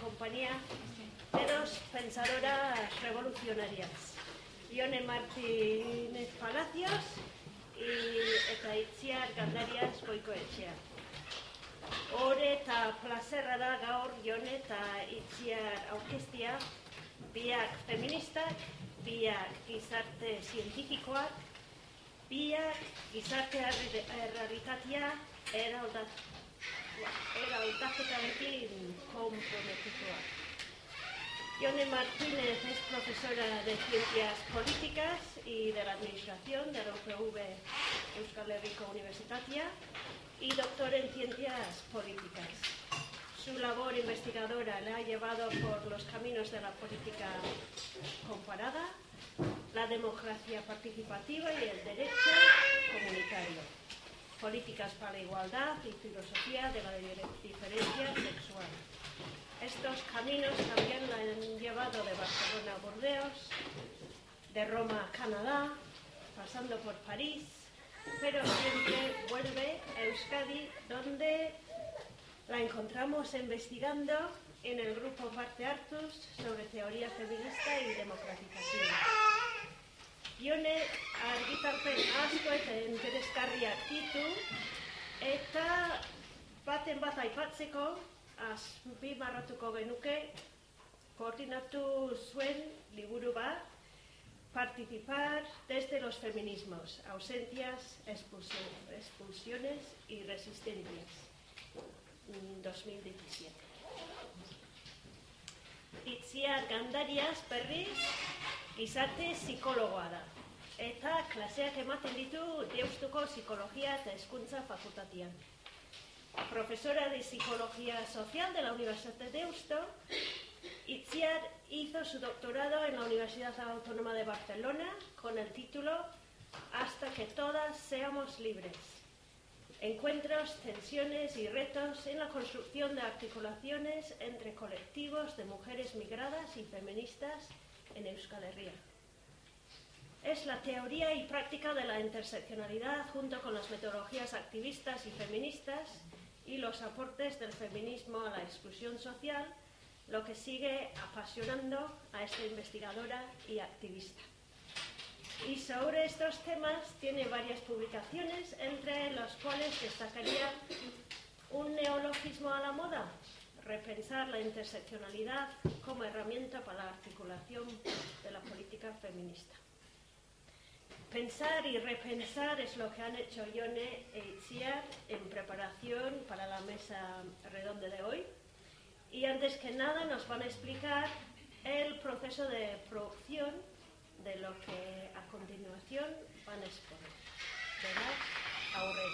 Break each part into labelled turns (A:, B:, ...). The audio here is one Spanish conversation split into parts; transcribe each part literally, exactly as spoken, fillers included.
A: compañía de dos pensadoras revolucionarias, Ione Martínez Palacios y eta Itziar Gandarias Goikoetxea. Ore eta plazerra da gaur Ione eta Itziar aurkeztia, biak feministak, biak gizarte zientifikoak, biak gizarte errealitatea eraldaketarekin konprometituak. Ione Martínez es profesora de Ciencias Políticas y de la Administración de la U P V Euskal Herriko Unibertsitatea y doctor en Ciencias Políticas. Su labor investigadora la ha llevado por los caminos de la política comparada, la democracia participativa y el derecho comunitario, políticas para la igualdad y filosofía de la diferencia sexual. Estos caminos también la han llevado de Barcelona a Burdeos, de Roma a Canadá, pasando por París, pero siempre vuelve a Euskadi, donde la encontramos investigando en el grupo Parte Hartus sobre teoría feminista y democratización. Ione argitalpen asko eta interesgarriak ditu, eta baten bat aipatzeko azpimarratuko genuke koordinatu zuen liburu bat, Participar desde los feminismos, ausencias, expulsiones y resistencias, dos mil diecisiete. Itziar Gandarias berriz gizarte psikologoa da, eta klaseak ematen ditu Deustuko Psikologia eta Hezkuntza Fakultatean. Profesora de Psicología Social de la Universidad de Deusto, Itziar hizo su doctorado en la Universidad Autónoma de Barcelona con el título Hasta que todas seamos libres. Encuentros, tensiones y retos en la construcción de articulaciones entre colectivos de mujeres migradas y feministas en Euskal Herria. Es la teoría y práctica de la interseccionalidad junto con las metodologías activistas y feministas y los aportes del feminismo a la exclusión social lo que sigue apasionando a esta investigadora y activista. Y sobre estos temas tiene varias publicaciones, entre las cuales destacaría un neologismo a la moda, repensar la interseccionalidad como herramienta para la articulación de la política feminista. Pensar y repensar es lo que han hecho Ione e Itziar en preparación para la mesa redonda de hoy. Y antes que nada nos van a explicar el proceso de producción de lo que a continuación van a exponer. ¿Verdad? Aurrera.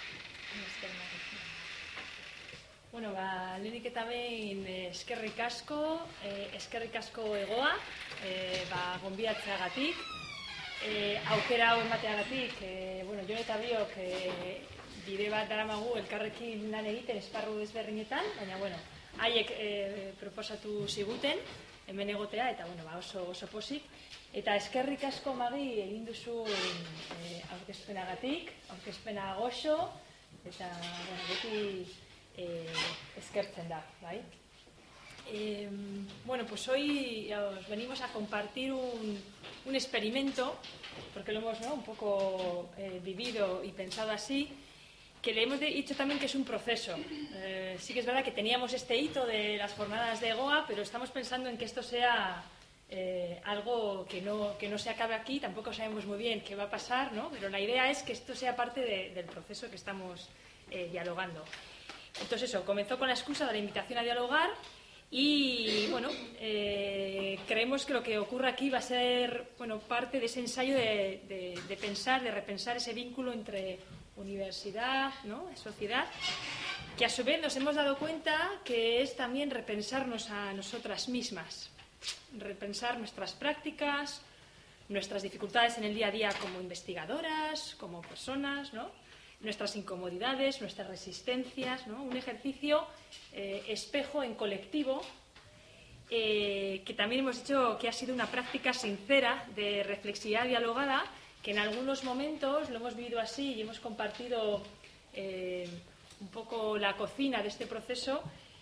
B: Bueno, ba, lehenik eta behin eskerrik asko, eh, eskerrik asko egoa, eh, ba, gonbidatzeagatik, eh, aukera hau emateagatik, eh, bueno, Ione eta biok eh, bide bat daramagu elkarrekin lan egiten esparru desberdinetan, baina, bueno, haiek e, proposatu ziguten, hemen egotea, eta bueno, ba, oso, oso pozik. Eta eskerrik asko Magi egin duzu e, aurkezpenagatik, aurkezpena goxo, eta bueno, beti e, eskertzen da, bai? E, bueno, pues hoy os venimos a compartir un, un experimento, porque lo hemos, ¿no?, un poco eh, vivido y pensado así, que le hemos dicho también que es un proceso. Eh, sí que es verdad que teníamos este hito de las jornadas de Goa, pero estamos pensando en que esto sea eh, algo que no, que no se acabe aquí, tampoco sabemos muy bien qué va a pasar, ¿no? Pero la idea es que esto sea parte de, del proceso que estamos eh, dialogando. Entonces eso, comenzó con la excusa de la invitación a dialogar y, bueno, eh, creemos que lo que ocurre aquí va a ser, bueno, parte de ese ensayo de, de, de pensar, de repensar ese vínculo entre universidad, ¿no?, sociedad, que a su vez nos hemos dado cuenta que es también repensarnos a nosotras mismas, repensar nuestras prácticas, nuestras dificultades en el día a día como investigadoras, como personas, ¿no?, nuestras incomodidades, nuestras resistencias, ¿no?, un ejercicio eh, espejo en colectivo, eh, que también hemos dicho que ha sido una práctica sincera de reflexividad dialogada, que en algunos momentos lo hemos vivido así y hemos compartido eh, un poco la cocina de este proceso,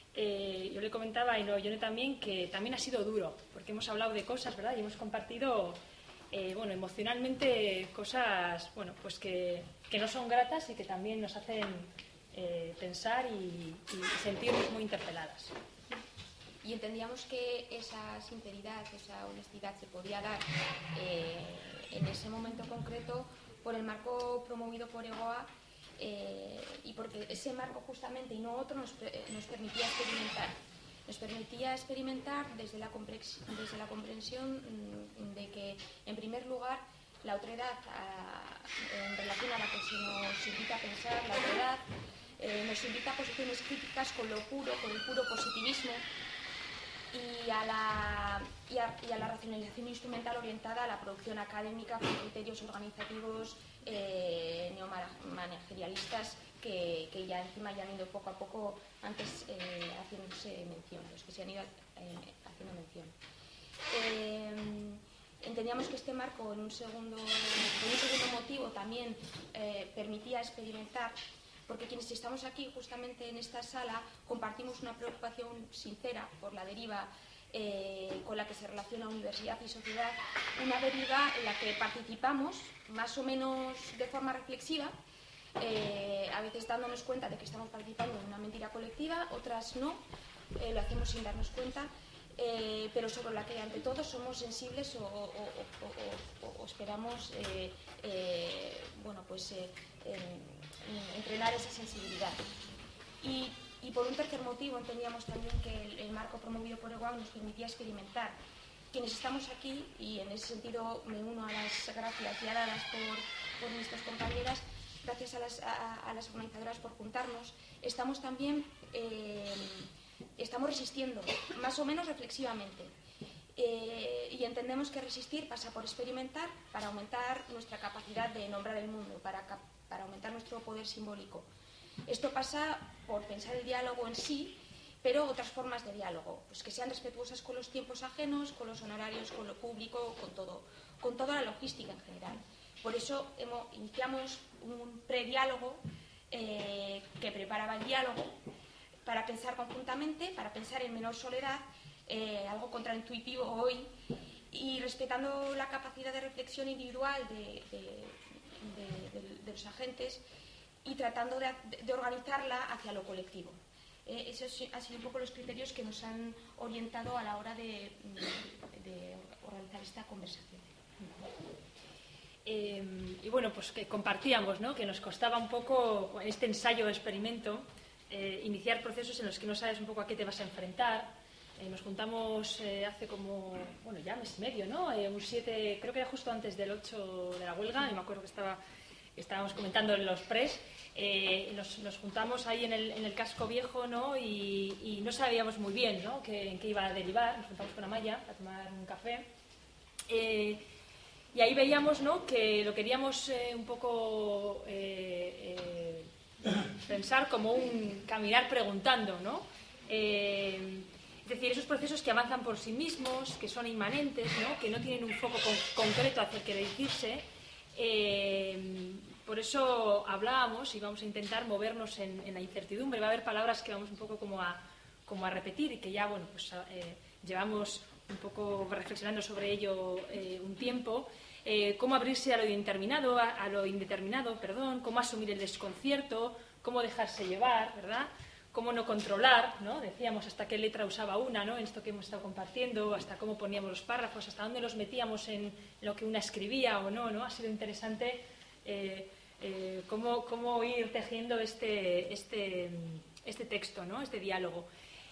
B: eh, yo le comentaba y no, yo también que también ha sido duro, porque hemos hablado de cosas, ¿verdad? Y hemos compartido, eh, bueno, emocionalmente cosas, bueno, pues que, que no son gratas y que también nos hacen eh, pensar y, y sentirnos muy interpeladas.
C: Y entendíamos que esa sinceridad, esa honestidad se podía dar eh, en ese momento concreto por el marco promovido por EGOA, eh, y porque ese marco justamente y no otro nos, nos permitía experimentar. Nos permitía experimentar desde la, desde la comprensión de que, en primer lugar, la otredad, a, en relación a la que se nos invita a pensar, la otredad eh, nos invita a posiciones críticas con lo puro, con el puro positivismo, y a, la, y, a, y a la racionalización instrumental orientada a la producción académica con criterios organizativos eh, neomanagerialistas que, que ya encima ya han ido poco a poco antes eh, haciéndose mención, los que se han ido eh, haciendo mención. Eh, entendíamos que este marco, en un segundo, en un segundo motivo, también eh, permitía experimentar, porque quienes estamos aquí justamente en esta sala compartimos una preocupación sincera por la deriva eh, con la que se relaciona universidad y sociedad, una deriva en la que participamos más o menos de forma reflexiva, eh, a veces dándonos cuenta de que estamos participando en una mentira colectiva, otras no, eh, lo hacemos sin darnos cuenta, eh, pero sobre la que ante todo somos sensibles o, o, o, o, o esperamos eh, eh, bueno, pues, eh, eh, entrenar esa sensibilidad. Y, y por un tercer motivo entendíamos también que el, el marco promovido por EGOA nos permitía experimentar. Quienes estamos aquí, y en ese sentido me uno a las gracias ya dadas por, por nuestras compañeras, gracias a las, a, a las organizadoras por juntarnos, estamos también eh, estamos resistiendo, más o menos reflexivamente. Eh, y entendemos que resistir pasa por experimentar para aumentar nuestra capacidad de nombrar el mundo, para, para aumentar nuestro poder simbólico. Esto pasa por pensar el diálogo en sí, pero otras formas de diálogo, pues que sean respetuosas con los tiempos ajenos, con los honorarios, con lo público, con todo, con toda la logística en general. Por eso hemos, iniciamos un prediálogo eh, que preparaba el diálogo para pensar conjuntamente, para pensar en menor soledad, Eh, algo contraintuitivo hoy, y respetando la capacidad de reflexión individual de, de, de, de, de los agentes y tratando de, de organizarla hacia lo colectivo. Eh, esos han sido un poco los criterios que nos han orientado a la hora de, de organizar esta conversación.
B: Eh, y bueno, pues que compartíamos, ¿no?, que nos costaba un poco en este ensayo o experimento eh, iniciar procesos en los que no sabes un poco a qué te vas a enfrentar. Eh, nos juntamos eh, hace como, bueno, ya mes y medio, ¿no? Eh, un siete, creo que era justo antes del ocho de la huelga, y me acuerdo que estaba, estábamos comentando en los pres, eh, nos, nos juntamos ahí en el, en el casco viejo, ¿no? Y, y no sabíamos muy bien, ¿no?, qué, en qué iba a derivar. Nos juntamos con Amaya a tomar un café. Eh, y ahí veíamos, ¿no?, que lo queríamos eh, un poco eh, eh, pensar como un caminar preguntando, ¿no? Eh, Es decir, esos procesos que avanzan por sí mismos, que son inmanentes, ¿no?, que no tienen un foco con, concreto hacia el que dirigirse. Eh, por eso hablábamos y vamos a intentar movernos en, en la incertidumbre. Va a haber palabras que vamos un poco como a, como a repetir y que ya, bueno, pues eh, llevamos un poco reflexionando sobre ello eh, un tiempo. Eh, cómo abrirse a lo indeterminado, a, a lo indeterminado, perdón, cómo asumir el desconcierto, cómo dejarse llevar, ¿verdad? Cómo no controlar, ¿no? Decíamos hasta qué letra usaba una, ¿no?, en esto que hemos estado compartiendo, hasta cómo poníamos los párrafos, hasta dónde los metíamos en lo que una escribía o no, ¿no? Ha sido interesante eh, eh, cómo, cómo ir tejiendo este, este, este texto, ¿no?, este diálogo.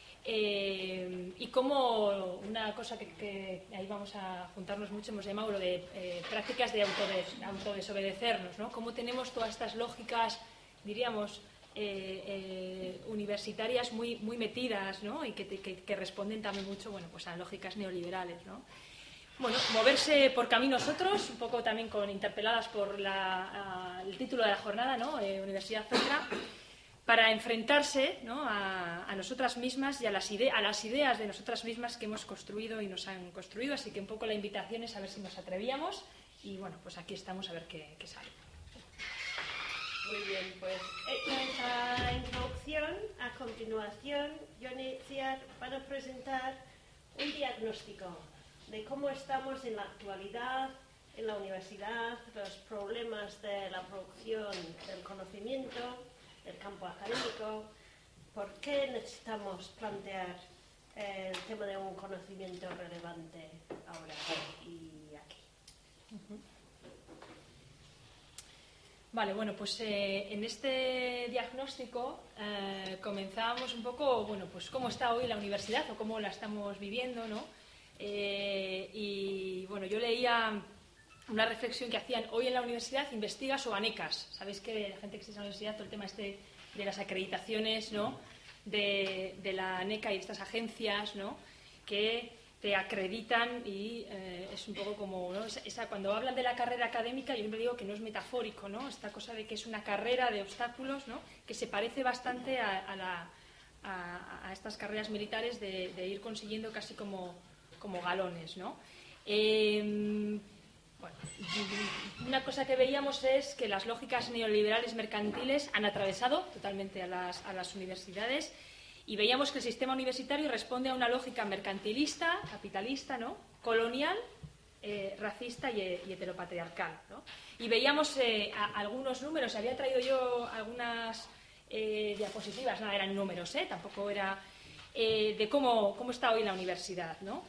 B: Eh, y cómo una cosa que, que ahí vamos a juntarnos mucho, hemos llamado lo de eh, prácticas de autodes, autodesobedecernos, ¿no? Cómo tenemos todas estas lógicas, diríamos, Eh, eh, universitarias muy, muy metidas, ¿no?, y que, que, que responden también mucho, bueno, pues a lógicas neoliberales, ¿no? Bueno, moverse por caminos otros, un poco también con, interpeladas por la, a, el título de la jornada, ¿no?, eh, Universidad Otra, para enfrentarse, ¿no?, a, a nosotras mismas y a las, ide a las ideas de nosotras mismas que hemos construido y nos han construido. Así que un poco la invitación es a ver si nos atrevíamos y, bueno, pues aquí estamos a ver qué, qué sale.
A: Muy bien, pues hecha esa introducción. presentación, a continuación, Jon y Itziar van a presentar un diagnóstico de cómo estamos en la actualidad en la universidad, los problemas de la producción del conocimiento, del campo académico, por qué necesitamos plantear eh, el tema de un conocimiento relevante ahora y aquí.
B: Uh-huh. Vale, bueno, pues eh, en este diagnóstico eh, comenzábamos un poco, bueno, pues cómo está hoy la universidad o cómo la estamos viviendo, ¿no? Eh, y bueno, yo leía una reflexión que hacían hoy en la universidad, investigas o anecas. Sabéis que la gente que está en la universidad, todo el tema este de las acreditaciones, ¿no? De, de la ANECA y de estas agencias, ¿no? Que te acreditan y eh, es un poco como, ¿no? Esa, esa, cuando hablan de la carrera académica, yo siempre digo que no es metafórico, ¿no? Esta cosa de que es una carrera de obstáculos, ¿no? Que se parece bastante a, a, la, a, a estas carreras militares de, de ir consiguiendo casi como, como galones, ¿no? Eh, Bueno, una cosa que veíamos es que las lógicas neoliberales mercantiles han atravesado totalmente a las, a las universidades y veíamos que el sistema universitario responde a una lógica mercantilista, capitalista, ¿no? Colonial, eh, racista y, y heteropatriarcal, ¿no? Y veíamos eh, a, algunos números, había traído yo algunas eh, diapositivas, no eran números, ¿eh? Tampoco era eh, de cómo, cómo está hoy la universidad, ¿no?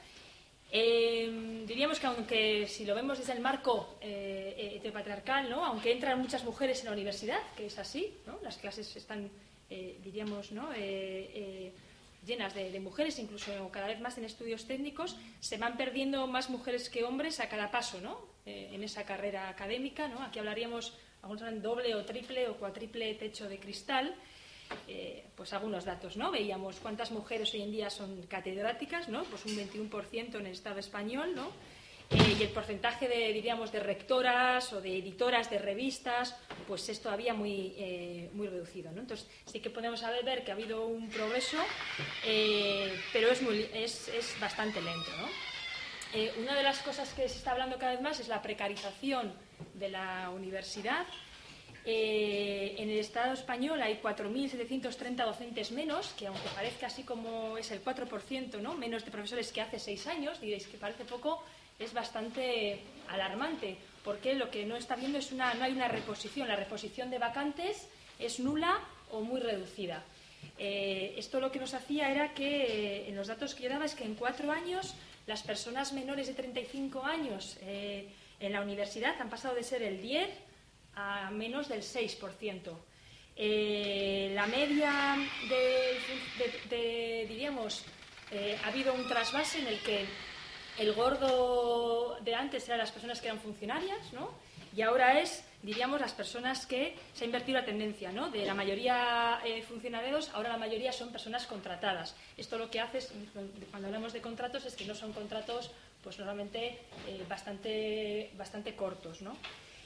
B: Eh, diríamos que aunque si lo vemos desde el marco eh, heteropatriarcal, ¿no? Aunque entran muchas mujeres en la universidad, que es así, ¿no? Las clases están, eh, diríamos, ¿no? eh, eh, llenas de, de mujeres, incluso cada vez más en estudios técnicos, se van perdiendo más mujeres que hombres a cada paso, ¿no? Eh, en esa carrera académica, ¿no? Aquí hablaríamos, algunos hablan doble o triple o cuatriple techo de cristal. Eh, pues algunos datos, ¿no? Veíamos cuántas mujeres hoy en día son catedráticas, ¿no? Pues un veintiuno por ciento en el Estado español, ¿no? Eh, y el porcentaje de, diríamos, de rectoras o de editoras de revistas, pues es todavía muy, eh, muy reducido, ¿no? Entonces sí que podemos ver que ha habido un progreso, eh, pero es, muy, es, es bastante lento, ¿no? Eh, una de las cosas que se está hablando cada vez más es la precarización de la universidad. Eh, en el Estado español hay cuatro mil setecientos treinta docentes menos, que aunque parezca así como es el cuatro por ciento, ¿no? Menos de profesores que hace seis años, diréis que parece poco, es bastante alarmante, porque lo que no está viendo es una, no hay una reposición, la reposición de vacantes es nula o muy reducida. Eh, esto lo que nos hacía era que, eh, en los datos que yo daba, es que en cuatro años las personas menores de treinta y cinco años eh, en la universidad han pasado de ser el diez por ciento a menos del seis por ciento. Eh, la media de, de, de diríamos, eh, ha habido un trasvase en el que el gordo de antes eran las personas que eran funcionarias, ¿no? Y ahora es, diríamos, las personas que se ha invertido la tendencia, ¿no? De la mayoría eh, funcionarios, ahora la mayoría son personas contratadas. Esto lo que hace es, cuando hablamos de contratos, es que no son contratos, pues normalmente eh, bastante, bastante cortos, ¿no?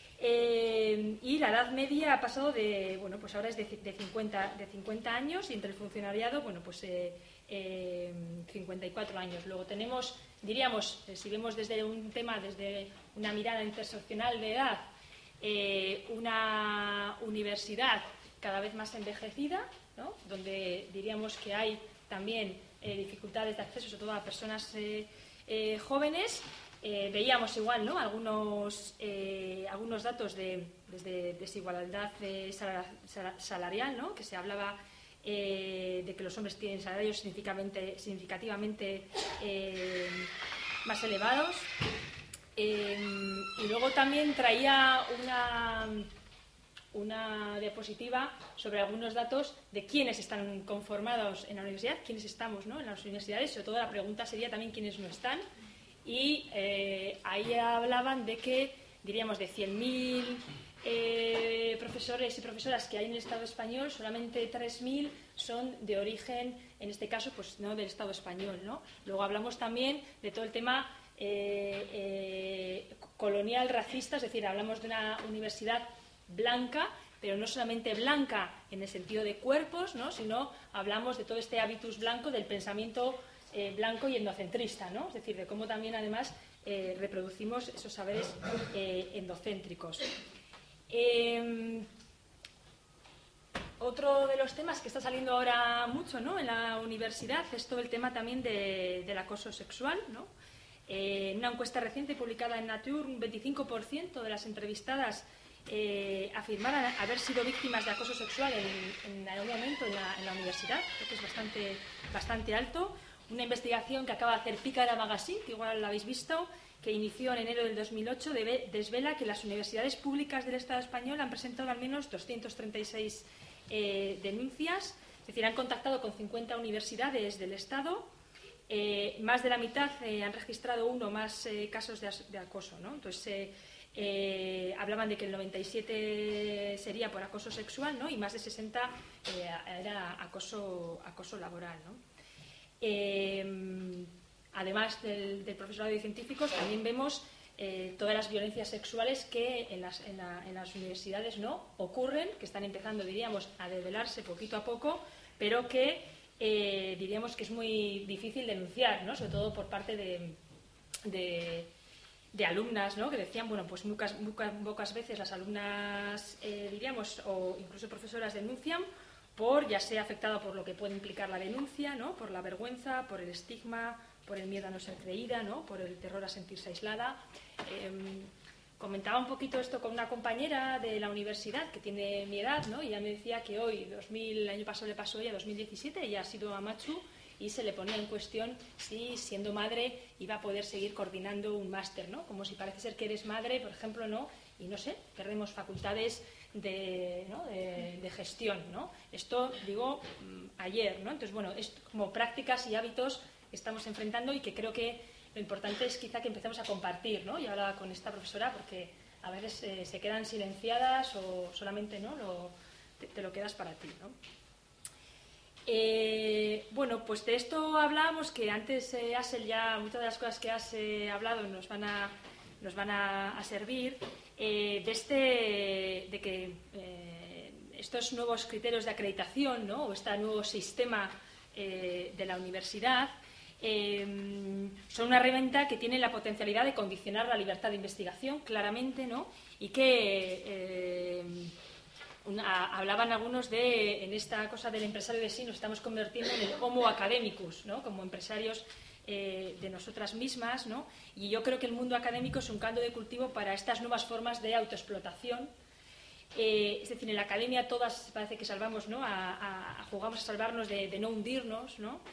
B: Eh, y la edad media ha pasado de, bueno, pues ahora es de, de, cincuenta, de cincuenta años y entre el funcionariado, bueno, pues eh, eh, cincuenta y cuatro años. Luego tenemos, diríamos, eh, si vemos desde un tema, desde una mirada interseccional de edad, eh, una universidad cada vez más envejecida, ¿no? Donde diríamos que hay también eh, dificultades de acceso, sobre todo a personas eh, eh, jóvenes. Eh, veíamos igual, ¿no? Algunos, eh, algunos datos de, de desigualdad eh, salarial, ¿no? Que se hablaba eh, de que los hombres tienen salarios significativamente, significativamente eh, más elevados. Eh, y luego también traía una, una diapositiva sobre algunos datos de quiénes están conformados en la universidad, quiénes estamos, ¿no? En las universidades. Sobre todo la pregunta sería también quiénes no están. Y eh, ahí hablaban de que, diríamos, de cien mil eh, profesores y profesoras que hay en el Estado español, solamente tres mil son de origen, en este caso, pues no del Estado español, ¿no? Luego hablamos también de todo el tema eh, eh, colonial, racista, es decir, hablamos de una universidad blanca, pero no solamente blanca en el sentido de cuerpos, ¿no? Sino hablamos de todo este hábitus blanco del pensamiento Eh, blanco y endocentrista, ¿no? Es decir, de cómo también además eh, reproducimos esos saberes eh, endocéntricos. Eh, otro otro de los temas que está saliendo ahora mucho, ¿no?, en la universidad es todo el tema también de, del acoso sexual, ¿no? Eh, en una encuesta reciente publicada en Nature, un veinticinco por ciento de las entrevistadas eh, afirmaran haber sido víctimas de acoso sexual en, en algún momento en la, en la universidad. Creo que es bastante, bastante alto. Una investigación que acaba de hacer Pícara Magazine, que igual la habéis visto, que inició en enero del dos mil ocho, debe, desvela que las universidades públicas del Estado español han presentado al menos doscientas treinta y seis eh, denuncias, es decir, han contactado con cincuenta universidades del Estado. Eh, más de la mitad eh, han registrado uno o más eh, casos de, de acoso, ¿no? Entonces, eh, eh, hablaban de que el noventa y siete sería por acoso sexual, ¿no?, y más de sesenta eh, era acoso, acoso laboral, ¿no? Eh, además del, del profesorado de científicos, también vemos eh, todas las violencias sexuales que en las, en, la, en las universidades no ocurren, que están empezando, diríamos, a develarse poquito a poco, pero que eh, diríamos que es muy difícil denunciar, ¿no?, sobre todo por parte de, de, de alumnas, ¿no?, que decían, bueno, pues muchas, muchas, pocas veces las alumnas, eh, diríamos, o incluso profesoras denuncian por, ya sea afectado por lo que puede implicar la denuncia, ¿no?, por la vergüenza, por el estigma, por el miedo a no ser creída, ¿no?, por el terror a sentirse aislada. Eh, comentaba un poquito esto con una compañera de la universidad que tiene mi edad, ¿no?, y ella me decía que hoy, dos mil, el año pasado le pasó a ella, dos mil diecisiete, ella ha sido a Machu y se le ponía en cuestión si, siendo madre, iba a poder seguir coordinando un máster, ¿no?, como si parece ser que eres madre, por ejemplo, ¿no?, y no sé, perdemos facultades de, ¿no?, de, de gestión, ¿no? Esto, digo, ayer, ¿no? Entonces, bueno, es como prácticas y hábitos que estamos enfrentando y que creo que lo importante es quizá que empecemos a compartir, ¿no? Y hablaba con esta profesora porque a veces eh, se quedan silenciadas o solamente, ¿no?, lo, te, te lo quedas para ti, ¿no? Eh, bueno, pues de esto hablábamos, que antes, eh, Asel, ya muchas de las cosas que has eh, hablado nos van a, nos van a, a servir, eh, de, este, de que eh, estos nuevos criterios de acreditación, ¿no?, o este nuevo sistema eh, de la universidad, Eh, son una herramienta que tiene la potencialidad de condicionar la libertad de investigación, claramente, ¿no?, y que eh, una, hablaban algunos de, en esta cosa del empresario de sí, nos estamos convirtiendo en el homo academicus, ¿no?, como empresarios eh, de nosotras mismas, ¿no?, y yo creo que el mundo académico es un caldo de cultivo para estas nuevas formas de autoexplotación. Eh, es decir, en la academia todas parece que salvamos, ¿no?, a, a, a jugamos a salvarnos de, de no hundirnos, ¿no?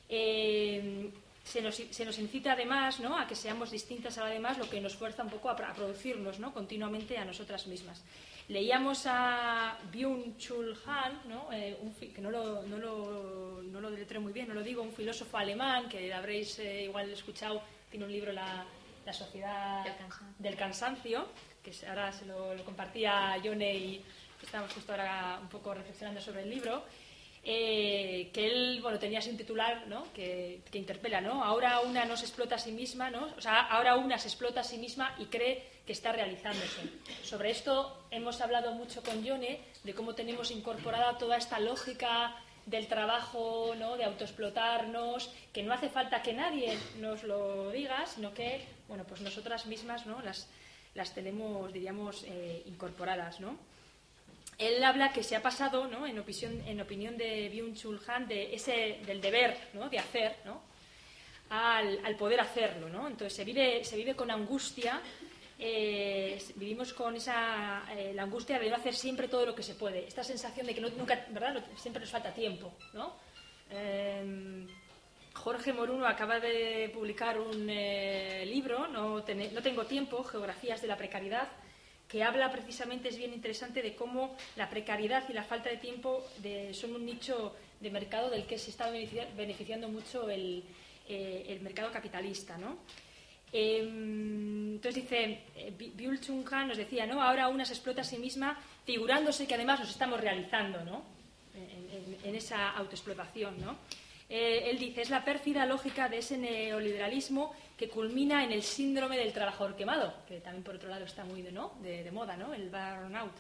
B: Eh, se, nos, se nos incita además, ¿no?, a que seamos distintas a las demás, lo que nos fuerza un poco a, a producirnos, ¿no?, continuamente a nosotras mismas. Leíamos a Byung-Chul Han, ¿no?, eh, un, que no lo, no, lo, no lo deletreo muy bien, no lo digo, un filósofo alemán que habréis eh, igual escuchado, tiene un libro, La, la sociedad
C: del cansancio,
B: del cansancio, que ahora se lo, lo compartía a Yone y estamos justo ahora un poco reflexionando sobre el libro. Eh, que él, bueno, tenía así un titular, ¿no?, que, que interpela, ¿no? Ahora una no se explota a sí misma, ¿no? O sea, ahora una se explota a sí misma y cree que está realizándose. Sobre esto hemos hablado mucho con Yone, de cómo tenemos incorporada toda esta lógica del trabajo, ¿no?, de autoexplotarnos, que no hace falta que nadie nos lo diga, sino que, bueno, pues nosotras mismas, ¿no?, las, las tenemos, diríamos, eh, incorporadas, ¿no? Él habla que se ha pasado, ¿no?, en opinión, en opinión de Byung-Chul Han, de ese, del deber, ¿no?, de hacer, ¿no?, al, al poder hacerlo, ¿no? Entonces se vive, se vive con angustia, eh, vivimos con esa, eh, la angustia de no hacer siempre todo lo que se puede, esta sensación de que no, nunca, ¿verdad?, siempre nos falta tiempo, ¿no? Eh, Jorge Moruno acaba de publicar un eh, libro, no, ten, no tengo tiempo, Geografías de la precariedad, que habla precisamente, es bien interesante, de cómo la precariedad y la falta de tiempo de, son un nicho de mercado del que se está beneficiando mucho el, eh, el mercado capitalista, ¿no? Eh, entonces dice, eh, Byung-Chul Han nos decía, ¿no?, ahora una se explota a sí misma figurándose que además nos estamos realizando, ¿no?, en, en, en esa autoexplotación, ¿no? Eh, él dice, es la pérfida lógica de ese neoliberalismo que culmina en el síndrome del trabajador quemado, que también por otro lado está muy de, ¿no?, de, de moda, ¿no?, el burnout.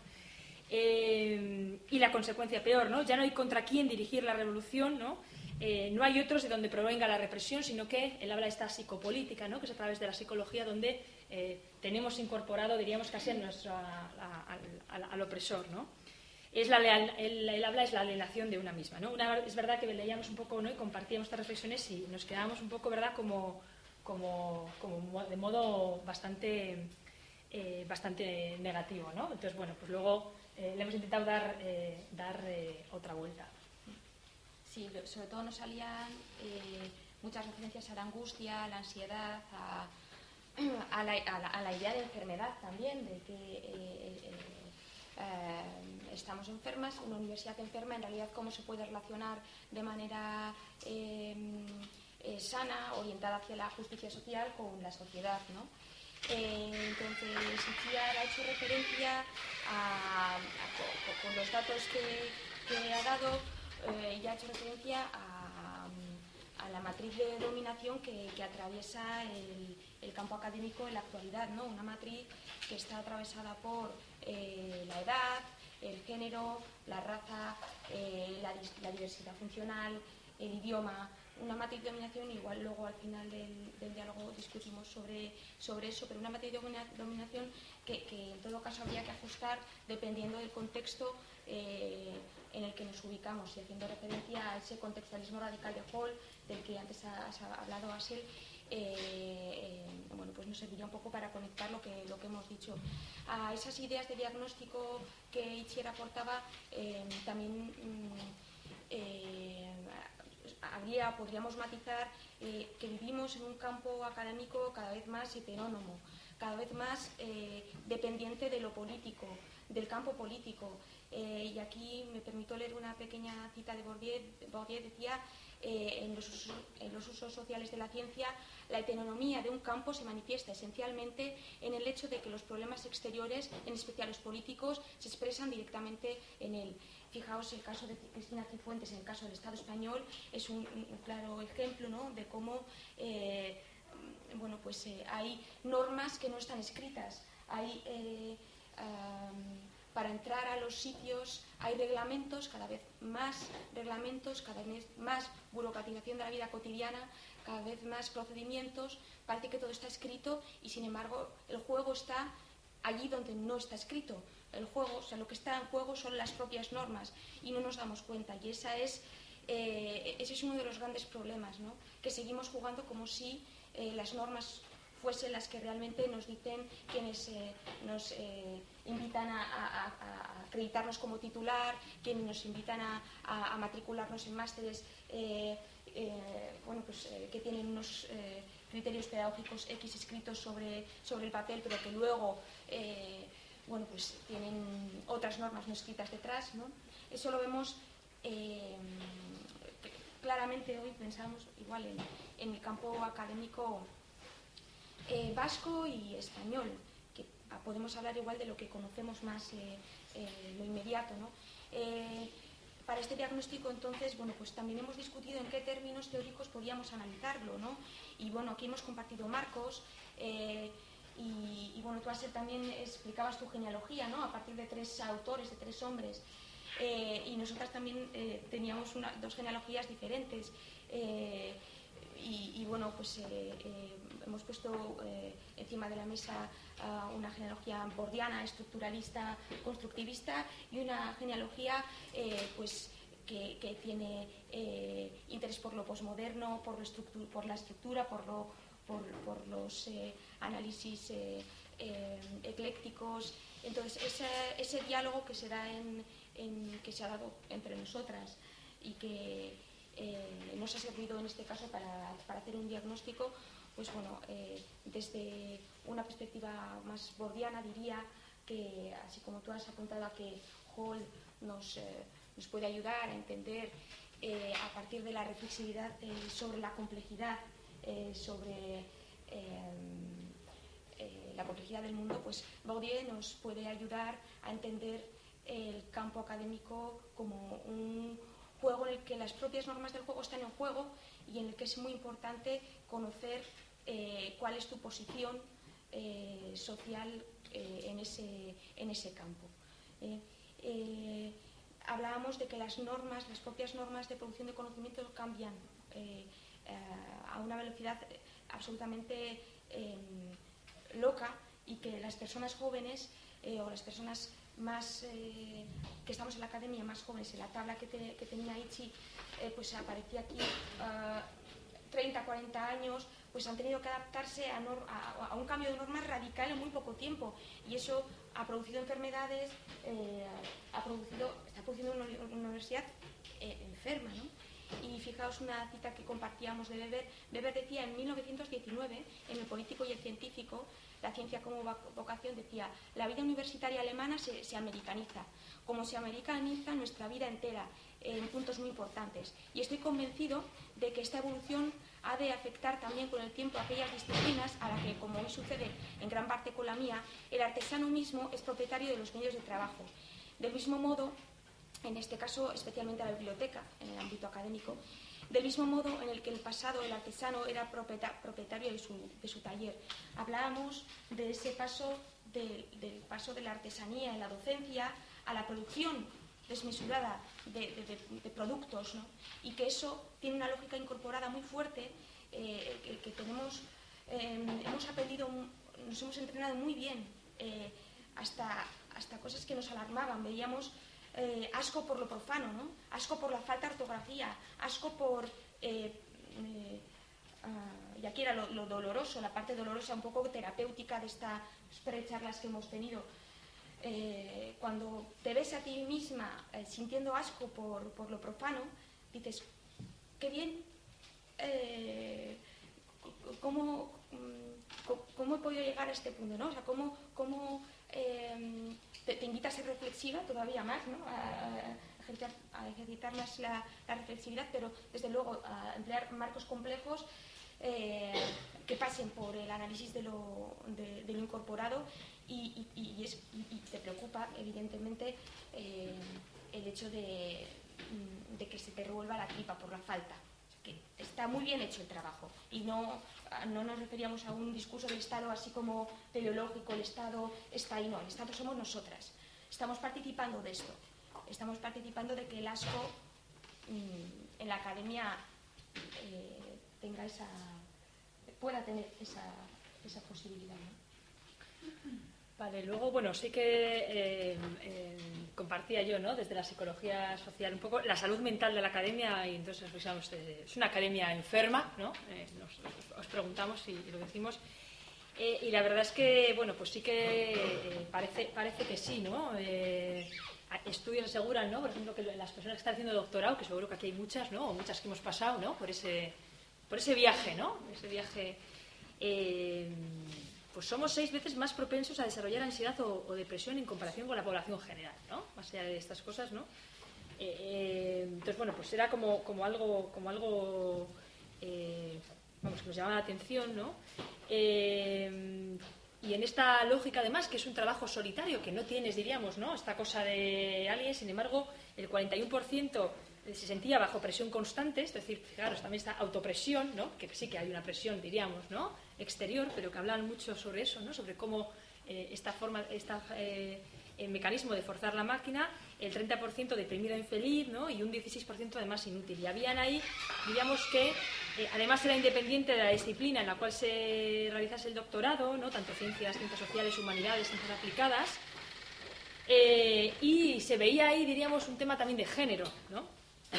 B: Eh, y la consecuencia peor, ¿no?, ya no hay contra quién dirigir la revolución, ¿no?, eh, no hay otros de donde provenga la represión, sino que él habla de esta psicopolítica, ¿no?, que es a través de la psicología donde eh, tenemos incorporado, diríamos, casi a nuestro, a, a, al, al opresor, ¿no? es la leal, el, el habla es la alienación de una misma, ¿no? Una, es verdad que leíamos un poco, ¿no? Y compartíamos estas reflexiones y nos quedábamos un poco, ¿verdad?, como, como, como de modo bastante, eh, bastante negativo, ¿no? Entonces, bueno, pues luego eh, le hemos intentado dar, eh, dar eh, otra vuelta.
C: Sí, sobre todo nos salían eh, muchas referencias a la angustia, a la ansiedad, a, a, la, a, la, a la idea de enfermedad también, de que eh, eh, eh, estamos enfermas, una universidad enferma, en realidad cómo se puede relacionar de manera eh, eh, sana, orientada hacia la justicia social con la sociedad, ¿no? Eh, entonces, Itziar ha hecho referencia a, a, con los datos que, que ha dado, eh, ya ha hecho referencia a, a la matriz de dominación que, que atraviesa el, el campo académico en la actualidad, ¿no? Una matriz que está atravesada por eh, la edad, el género, la raza, eh, la, la diversidad funcional, el idioma. Una matriz de dominación, igual luego al final del, del diálogo discutimos sobre, sobre eso, pero una matriz de dominación que, que en todo caso habría que ajustar dependiendo del contexto eh, en el que nos ubicamos, y haciendo referencia a ese contextualismo radical de Hall, del que antes has hablado, Asel. Eh, eh, bueno, pues nos serviría un poco para conectar lo que, lo que hemos dicho. A esas ideas de diagnóstico que Itziar aportaba, eh, también mm, eh, habría, podríamos matizar eh, que vivimos en un campo académico cada vez más heterónomo, cada vez más eh, dependiente de lo político, del campo político. Eh, y aquí me permito leer una pequeña cita de Bourdieu. Bourdieu decía: eh, en, los usos, en los usos sociales de la ciencia, la heteronomía de un campo se manifiesta esencialmente en el hecho de que los problemas exteriores, en especial los políticos, se expresan directamente en él. Fijaos, el caso de Cristina Cifuentes, en el caso del Estado español, es un, un claro ejemplo, ¿no?, de cómo eh, bueno, pues, eh, hay normas que no están escritas. Hay, eh, um, para entrar a los sitios hay reglamentos, cada vez más reglamentos, cada vez más burocratización de la vida cotidiana, cada vez más procedimientos. Parece que todo está escrito y, sin embargo, el juego está allí donde no está escrito. El juego, o sea, lo que está en juego son las propias normas y no nos damos cuenta. Y esa es, eh, ese es uno de los grandes problemas, ¿no?, que seguimos jugando como si eh, las normas fuesen las que realmente nos dicen, quienes eh, nos eh, invitan a, a, a acreditarnos como titular, quienes nos invitan a, a, a matricularnos en másteres eh, eh, bueno, pues, eh, que tienen unos eh, criterios pedagógicos X escritos sobre, sobre el papel, pero que luego eh, bueno, pues tienen otras normas no escritas detrás, ¿no? Eso lo vemos eh, claramente hoy. Pensamos igual en, en el campo académico eh, vasco y español, que podemos hablar igual de lo que conocemos más, eh, eh, lo inmediato, ¿no? Eh, para este diagnóstico, entonces, bueno, pues también hemos discutido en qué términos teóricos podíamos analizarlo, ¿no? Y bueno, aquí hemos compartido marcos. Eh, Y, y bueno, tú, Asel, también explicabas tu genealogía, ¿no?, a partir de tres autores, de tres hombres. Eh, y nosotras también eh, teníamos una, dos genealogías diferentes. Eh, y, y bueno, pues eh, eh, hemos puesto eh, encima de la mesa uh, una genealogía bordiana, estructuralista, constructivista, y una genealogía eh, pues que, que tiene eh, interés por lo posmoderno, por, por la estructura, por lo Por, por los eh, análisis eh, eh, eclécticos. Entonces, ese, ese diálogo que se, da en, en, que se ha dado entre nosotras y que eh, nos ha servido en este caso para, para hacer un diagnóstico, pues bueno, eh, desde una perspectiva más bordiana diría que, así como tú has apuntado a que Hall nos, eh, nos puede ayudar a entender eh, a partir de la reflexividad eh, sobre la complejidad, Eh, sobre eh, eh, la complejidad del mundo, pues Bourdieu nos puede ayudar a entender el campo académico como un juego en el que las propias normas del juego están en juego y en el que es muy importante conocer eh, cuál es tu posición eh, social eh, en, ese, en ese campo. Eh, eh, hablábamos de que las normas, las propias normas de producción de conocimiento cambian eh, a una velocidad absolutamente eh, loca, y que las personas jóvenes eh, o las personas más eh, que estamos en la academia, más jóvenes, en la tabla que, te, que tenía Itxi, eh, pues aparecía aquí uh, treinta, cuarenta años, pues han tenido que adaptarse a, nor a, a un cambio de normas radical en muy poco tiempo, y eso ha producido enfermedades, eh, ha producido, está produciendo una, una universidad eh, enferma, ¿no? Y fijaos una cita que compartíamos de Weber. Weber decía en mil novecientos diecinueve, en El político y el científico, la ciencia como vocación, decía: la vida universitaria alemana se, se americaniza, como se americaniza nuestra vida entera, en puntos muy importantes. Y estoy convencido de que esta evolución ha de afectar también con el tiempo a aquellas disciplinas a las que, como hoy sucede en gran parte con la mía, el artesano mismo es propietario de los medios de trabajo. Del mismo modo, en este caso especialmente la biblioteca, en el ámbito académico, del mismo modo en el que el pasado el artesano era propietario de su, de su taller. Hablábamos de ese paso, de, del paso de la artesanía en la docencia a la producción desmesurada de, de, de, de productos, ¿no? Y que eso tiene una lógica incorporada muy fuerte, eh, que, que tenemos, eh, hemos aprendido, nos hemos entrenado muy bien, eh, hasta, hasta cosas que nos alarmaban. Veíamos Eh, asco por lo profano, ¿no? Asco por la falta de ortografía, asco por eh, eh, uh, y aquí era lo, lo doloroso, la parte dolorosa un poco terapéutica de estas pre-charlas que hemos tenido. Eh, cuando te ves a ti misma eh, sintiendo asco por, por lo profano, dices, qué bien, eh, cómo, cómo he podido llegar a este punto, ¿no? O sea, cómo, cómo eh, te, te invita a ser reflexiva todavía más, ¿no? A, a, ejercitar, a ejercitar más la, la reflexividad, pero desde luego a emplear marcos complejos eh, que pasen por el análisis de lo, de, de lo incorporado y, y, y, es, y te preocupa, evidentemente, eh, el hecho de, de que se te revuelva la tripa por la falta. Que está muy bien hecho el trabajo y no, no nos referíamos a un discurso del Estado así como teleológico, el Estado está ahí, no, el Estado somos nosotras, estamos participando de esto, estamos participando de que el asco mmm, en la academia eh, tenga esa, pueda tener esa, esa posibilidad, ¿no?
B: Vale, luego, bueno, sí que eh, eh, compartía yo, ¿no?, desde la psicología social un poco la salud mental de la academia, y entonces pensamos, eh, es una academia enferma, ¿no? Eh, nos, os preguntamos y, y lo decimos. Eh, y la verdad es que, bueno, pues sí que eh, parece, parece que sí, ¿no? Eh, estudios aseguran, ¿no?, por ejemplo, que las personas que están haciendo doctorado, que seguro que aquí hay muchas, ¿no?, o muchas que hemos pasado, ¿no?, por ese, por ese viaje, ¿no?, ese viaje... Eh, pues somos seis veces más propensos a desarrollar ansiedad o, o depresión en comparación con la población general, ¿no? Más allá de estas cosas, ¿no? Eh, eh, entonces, bueno, pues era como, como algo, como algo eh, vamos, que nos llamaba la atención, ¿no? Eh, y en esta lógica, además, que es un trabajo solitario, que no tienes, diríamos, ¿no?, esta cosa de alguien, sin embargo, el cuarenta y uno por ciento se sentía bajo presión constante, es decir, fijaros, también esta autopresión, ¿no?, que sí que hay una presión, diríamos, ¿no?, exterior, pero que hablan mucho sobre eso, ¿no?, sobre cómo eh, esta forma, esta, eh, el mecanismo de forzar la máquina, el treinta por ciento deprimido e infeliz, ¿no?, y un dieciséis por ciento además inútil. Y habían ahí, diríamos que, eh, además era independiente de la disciplina en la cual se realizase el doctorado, ¿no?, tanto ciencias, ciencias sociales, humanidades, ciencias aplicadas, eh, y se veía ahí, diríamos, un tema también de género, ¿no?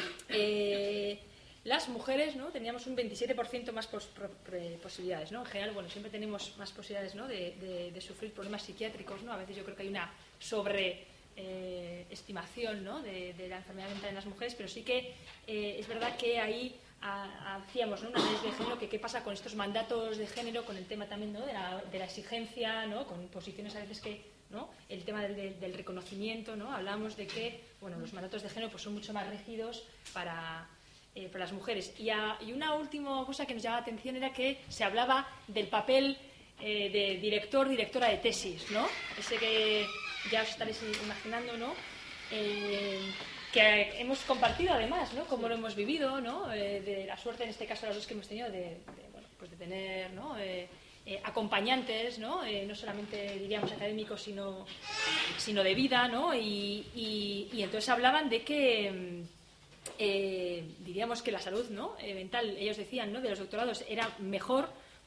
B: Eh, las mujeres, ¿no?, teníamos un veintisiete por ciento más pos, pro, pre, posibilidades, ¿no? En general, bueno, siempre tenemos más posibilidades, ¿no?, de, de, de sufrir problemas psiquiátricos, ¿no? A veces yo creo que hay una sobre eh, estimación, ¿no?, de, de la enfermedad mental en las mujeres, pero sí que eh, es verdad que ahí a, hacíamos, ¿no?, un análisis de género, que qué pasa con estos mandatos de género, con el tema también, ¿no?, de la, de la exigencia, ¿no?, con posiciones a veces que, ¿no?, el tema del, del, del reconocimiento, ¿no?, hablamos de que, bueno, los mandatos de género pues son mucho más rígidos para, eh, para las mujeres. Y, a, y una última cosa que nos llamaba la atención era que se hablaba del papel eh, de director, directora de tesis, ¿no?, ese que ya os estaréis imaginando, ¿no?, eh, que hemos compartido además, ¿no?, cómo lo hemos vivido, ¿no?, eh, de la suerte, en este caso las dos que hemos tenido, de, de, bueno, pues de tener, ¿no?, eh, Eh, acompañantes, ¿no?, eh, no solamente diríamos académicos, sino, sino de vida, ¿no?, y, y, y entonces hablaban de que eh, diríamos que la salud, ¿no?, eh, mental, ellos decían, ¿no?, de los doctorados era mejor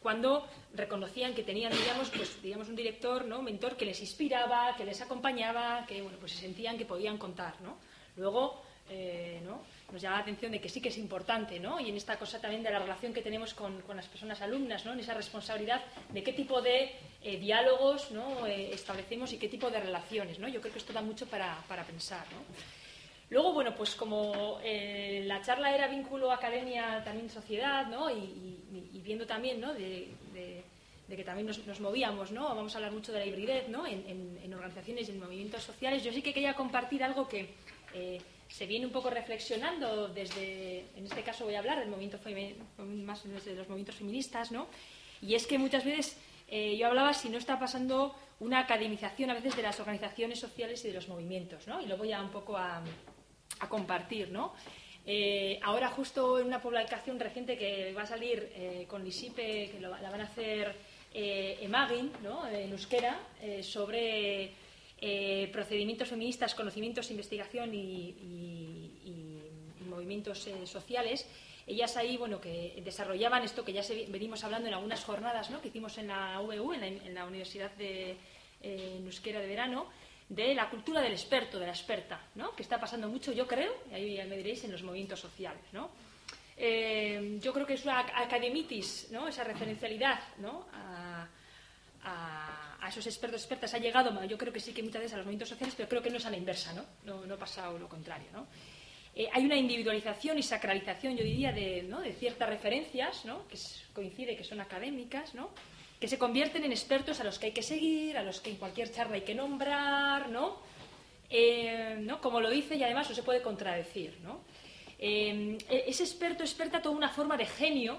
B: cuando reconocían que tenían, digamos, pues, digamos un director, ¿no? Un mentor que les inspiraba, que les acompañaba, que bueno, pues se sentían que podían contar, ¿no? Luego, eh, ¿no? nos llama la atención de que sí que es importante, ¿no? Y en esta cosa también de la relación que tenemos con, con las personas alumnas, ¿no? En esa responsabilidad de qué tipo de eh, diálogos, ¿no? eh, establecemos y qué tipo de relaciones, ¿no? Yo creo que esto da mucho para, para pensar, ¿no? Luego, bueno, pues como eh, la charla era vínculo academia, también sociedad, ¿no? Y, y, y viendo también, ¿no? De, de, de que también nos, nos movíamos, ¿no? Vamos a hablar mucho de la hibridez, ¿no? En, en, en organizaciones y en movimientos sociales. Yo sí que quería compartir algo que eh, se viene un poco reflexionando desde, en este caso voy a hablar del movimiento femi- más desde los movimientos feministas, ¿no? Y es que muchas veces eh, yo hablaba si no está pasando una academización a veces de las organizaciones sociales y de los movimientos, ¿no? Y lo voy a un poco a a compartir, ¿no? Eh, ahora justo en una publicación reciente que va a salir eh, con Lisipe, que lo, la van a hacer eh, Emagin, ¿no? En euskera, eh, sobre eh, procedimientos feministas, conocimientos, investigación y, y, y, y movimientos eh, sociales. Ellas ahí, bueno, que desarrollaban esto que ya se, venimos hablando en algunas jornadas, ¿no? Que hicimos en la U V U, en la, en la Universidad de eh, en euskera de verano, de la cultura del experto, de la experta, ¿no? Que está pasando mucho, yo creo, y ahí ya me diréis, en los movimientos sociales, ¿no? Eh, yo creo que es una academitis, ¿no? Esa referencialidad, ¿no? A, a, a esos expertos, expertas ha llegado, yo creo que sí que muchas veces a los movimientos sociales, pero creo que no es a la inversa, ¿no? No, no ha pasado lo contrario, ¿no? Eh, hay una individualización y sacralización, yo diría, de, ¿no? de ciertas referencias, ¿no? Que es, coincide que son académicas, ¿no? Que se convierten en expertos a los que hay que seguir, a los que en cualquier charla hay que nombrar, ¿no? Eh, ¿no? Como lo dice y además no se puede contradecir, ¿no? Eh, ese experto, experta, toda una forma de genio,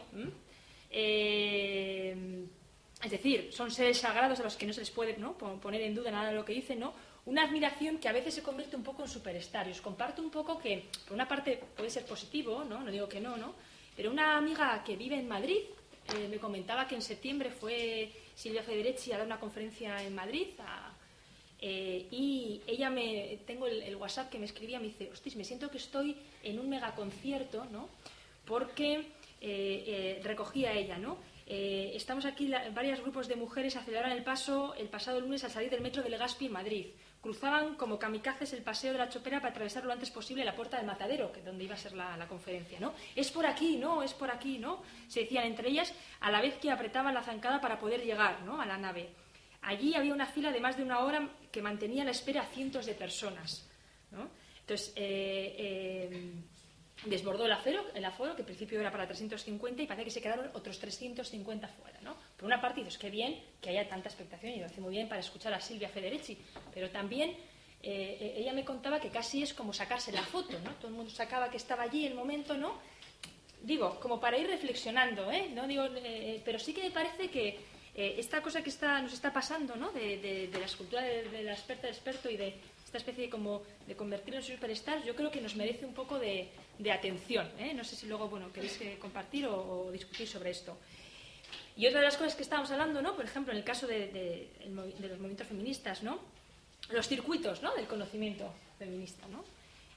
B: eh, es decir, son seres sagrados a los que no se les puede, ¿no? poner en duda nada de lo que dicen, ¿no? Una admiración que a veces se convierte un poco en superstar. Y os comparto un poco que, por una parte, puede ser positivo, ¿no? No digo que no, ¿no? Pero una amiga que vive en Madrid, Eh, me comentaba que en septiembre fue Silvia Federici a dar una conferencia en Madrid a, eh, y ella me tengo el, el WhatsApp que me escribía, me dice, hostis, me siento que estoy en un megaconcierto, ¿no? Porque eh, eh, recogía ella, ¿no? Eh, estamos aquí la, varios grupos de mujeres aceleraron el paso el pasado lunes al salir del metro de Legazpi en Madrid. Cruzaban como kamikazes el paseo de la Chopera para atravesar lo antes posible la puerta del Matadero, que es donde iba a ser la, la conferencia, ¿no? Es por aquí, ¿no? Es por aquí, ¿no? Se decían entre ellas a la vez que apretaban la zancada para poder llegar, ¿no? A la nave. Allí había una fila de más de una hora que mantenía a la espera a cientos de personas, ¿no? Entonces, eh, eh, desbordó el aforo, el aforo, que al principio era para trescientos cincuenta y parece que se quedaron otros trescientos cincuenta fuera, ¿no? Por una parte dices, qué bien que haya tanta expectación y lo hace muy bien para escuchar a Silvia Federici, pero también eh, ella me contaba que casi es como sacarse la foto, ¿no? Todo el mundo sacaba que estaba allí el momento, ¿no? Digo, como para ir reflexionando, ¿eh? ¿No? Digo, eh, pero sí que me parece que eh, esta cosa que está, nos está pasando, ¿no? De, de, de la escultura de, de la experta, del experto y de esta especie de, como, de convertirnos en superstars, yo creo que nos merece un poco de, de atención, ¿eh? No sé si luego, bueno, queréis eh, compartir o, o discutir sobre esto. Y otra de las cosas que estábamos hablando, ¿no? Por ejemplo, en el caso de, de, de los movimientos feministas, ¿no? Los circuitos, ¿no? Del conocimiento feminista, ¿no?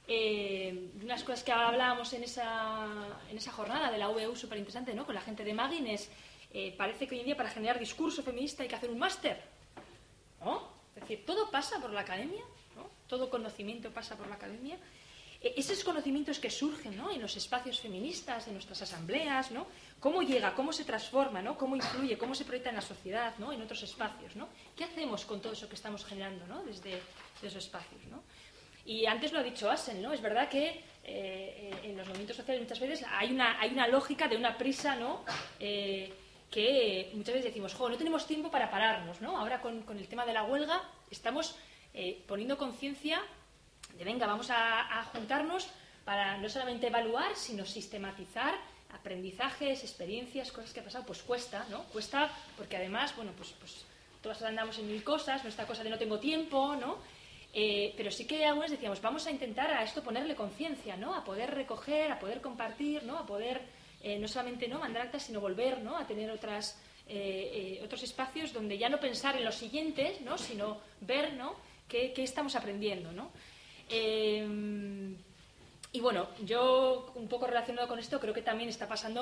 B: Eh, unas cosas que hablábamos en esa, en esa jornada de la U V U súper interesante, ¿no? Con la gente de Magin es, eh, parece que hoy en día para generar discurso feminista hay que hacer un máster, ¿no? Es decir, todo pasa por la academia, ¿no? Todo conocimiento pasa por la academia. Eh, esos conocimientos que surgen, ¿no? En los espacios feministas, en nuestras asambleas, ¿no? Cómo llega, cómo se transforma, ¿no? Cómo influye, cómo se proyecta en la sociedad, ¿no? En otros espacios, ¿no? ¿Qué hacemos con todo eso que estamos generando, ¿no? Desde, desde esos espacios, ¿no? Y antes lo ha dicho Asen, ¿no? Es verdad que eh, en los movimientos sociales muchas veces hay una, hay una lógica de una prisa, ¿no? Eh, que muchas veces decimos, jo, no tenemos tiempo para pararnos, ¿no? Ahora con, con el tema de la huelga estamos eh, poniendo conciencia de, venga, vamos a, a juntarnos para no solamente evaluar, sino sistematizar aprendizajes, experiencias, cosas que han pasado. Pues cuesta, ¿no? Cuesta porque además, bueno, pues, pues todas andamos en mil cosas, no esta cosa de no tengo tiempo, ¿no? Eh, pero sí que algunos decíamos, vamos a intentar a esto ponerle conciencia, ¿no? A poder recoger, a poder compartir, ¿no? A poder eh, no solamente no mandar actas, sino volver, ¿no? A tener otras, eh, eh, otros espacios donde ya no pensar en los siguientes, ¿no? Sino ver, ¿no? qué, qué estamos aprendiendo, ¿no? Eh, y bueno, yo un poco relacionado con esto creo que también está pasando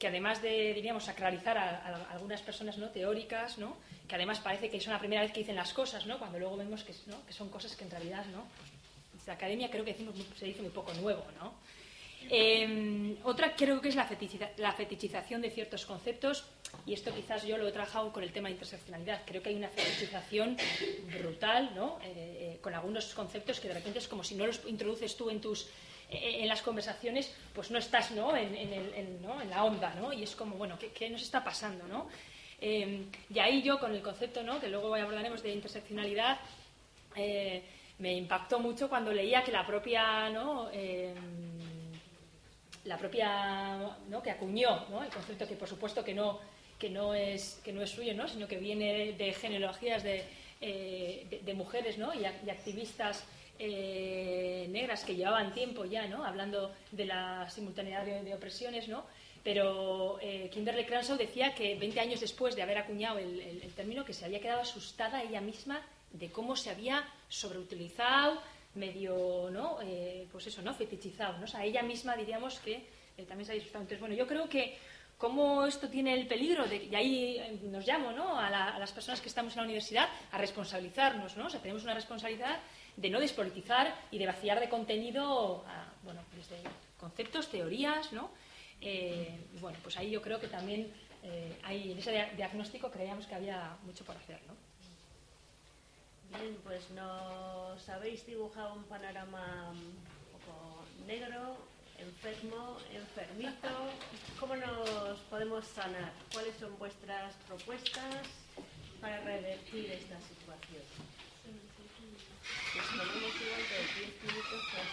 B: que además de, diríamos, sacralizar a, a algunas personas, ¿no?, teóricas, ¿no?, que además parece que son la primera vez que dicen las cosas, ¿no?, cuando luego vemos que, ¿no?, que son cosas que en realidad, ¿no?, pues, desde la academia creo que decimos, se dice muy poco nuevo, ¿no? Eh, otra creo que es la, fetichiza, la fetichización de ciertos conceptos, y esto quizás yo lo he trabajado con el tema de interseccionalidad. Creo que hay una fetichización brutal, ¿no?, eh, eh, con algunos conceptos que de repente es como si no los introduces tú en tus en las conversaciones, pues no estás, ¿no?, en, en, el, en, ¿no?, en la onda, ¿no?, y es como, bueno, ¿qué, qué nos está pasando, ¿no? Eh, y ahí yo con el concepto, ¿no?, que luego hablaremos de interseccionalidad, eh, me impactó mucho cuando leía que la propia, ¿no?, eh, la propia, ¿no?, que acuñó, ¿no?, el concepto, que por supuesto que no, que no, es, que no es suyo, ¿no?, sino que viene de genealogías de, eh, de, de mujeres, ¿no?, y, y activistas Eh, negras que llevaban tiempo ya, ¿no?, hablando de la simultaneidad de, de opresiones, ¿no? Pero eh, Kimberlé Crenshaw decía que veinte años después de haber acuñado el, el, el término, que se había quedado asustada ella misma de cómo se había sobreutilizado, medio, ¿no?, eh, pues eso, ¿no?, fetichizado, ¿no? O sea, ella misma diríamos que eh, también se había asustado. Entonces, bueno, yo creo que cómo esto tiene el peligro, de, y ahí nos llamo, ¿no?, a, la, a las personas que estamos en la universidad a responsabilizarnos, ¿no? O sea, tenemos una responsabilidad de no despolitizar y de vaciar de contenido, a, bueno, desde conceptos, teorías, ¿no? Eh, bueno, pues ahí yo creo que también eh, hay, en ese diagnóstico creíamos que había mucho por hacer, ¿no?
A: Bien, pues nos habéis dibujado un panorama un poco negro, enfermo, enfermito. ¿Cómo nos podemos sanar? ¿Cuáles son vuestras propuestas para revertir esta situación? Nos ponemos igual de diez minutos para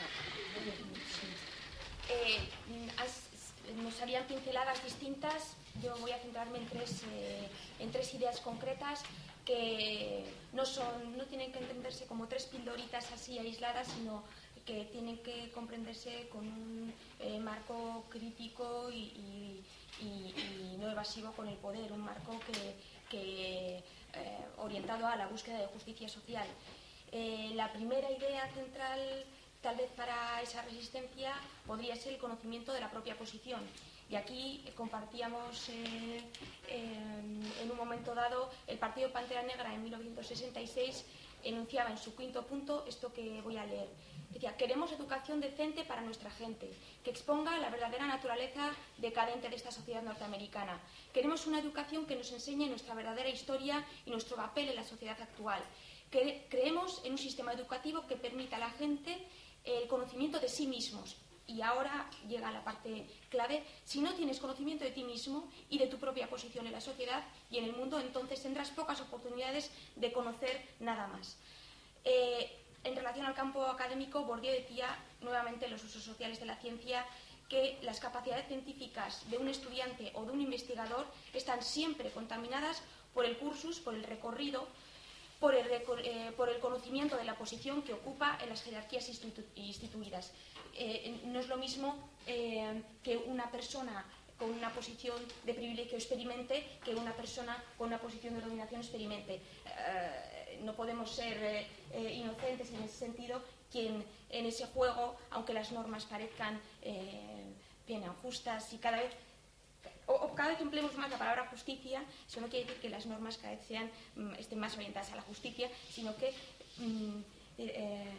C: eh, has, nos harían pinceladas distintas. Yo voy a centrarme en tres, eh, en tres ideas concretas que no, son, no tienen que entenderse como tres pildoritas así aisladas, sino que tienen que comprenderse con un eh, marco crítico y, y, y, y no evasivo con el poder, un marco que, que eh, orientado a la búsqueda de justicia social. Eh, la primera idea central, tal vez para esa resistencia, podría ser el conocimiento de la propia posición. Y aquí compartíamos eh, eh, en un momento dado, el Partido Pantera Negra en mil novecientos sesenta y seis enunciaba en su quinto punto esto que voy a leer. Decía: queremos educación decente para nuestra gente, que exponga la verdadera naturaleza decadente de esta sociedad norteamericana. Queremos una educación que nos enseñe nuestra verdadera historia y nuestro papel en la sociedad actual. Que creemos en un sistema educativo que permita a la gente el conocimiento de sí mismos. Y ahora llega la parte clave: si no tienes conocimiento de ti mismo y de tu propia posición en la sociedad y en el mundo, entonces tendrás pocas oportunidades de conocer nada más. Eh, en relación al campo académico, Bourdieu decía nuevamente en los usos sociales de la ciencia que las capacidades científicas de un estudiante o de un investigador están siempre contaminadas por el cursus, por el recorrido, por el, eh, por el conocimiento de la posición que ocupa en las jerarquías institu instituidas. Eh, no es lo mismo eh, que una persona con una posición de privilegio experimente que una persona con una posición de dominación experimente. Eh, no podemos ser eh, eh, inocentes en ese sentido, quien en ese juego, aunque las normas parezcan eh, bien justas y cada vez O, o cada vez empleemos más la palabra justicia, eso no quiere decir que las normas cada vez sean, estén más orientadas a la justicia, sino que mm, eh,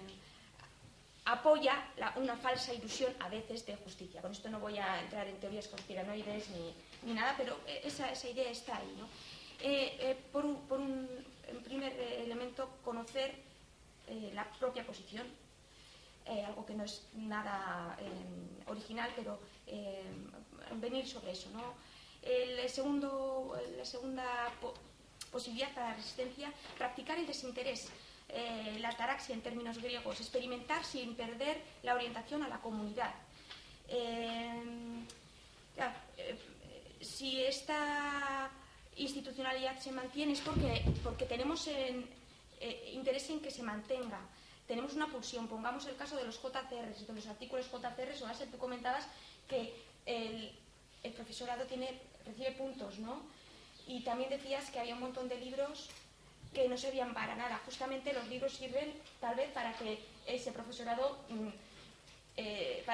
C: apoya la, una falsa ilusión a veces de justicia. Con esto no voy a entrar en teorías conspiranoides ni, ni nada, pero esa, esa idea está ahí, ¿no? Eh, eh, por, un, por un en primer elemento, conocer eh, la propia posición, eh, algo que no es nada eh, original, pero eh, venir sobre eso, ¿no? El segundo, la segunda po posibilidad para la resistencia: practicar el desinterés, eh, la ataraxia en términos griegos, experimentar sin perder la orientación a la comunidad. Eh, ya, eh, si esta institucionalidad se mantiene es porque, porque tenemos en, eh, interés en que se mantenga. Tenemos una pulsión. Pongamos el caso de los J C Rs, de los artículos J C Rs. O sea, tú comentabas que el, el profesorado tiene, recibe puntos, ¿no? Y también decías que había un montón de libros que no servían para nada. Justamente los libros sirven tal vez para que ese profesorado, eh, para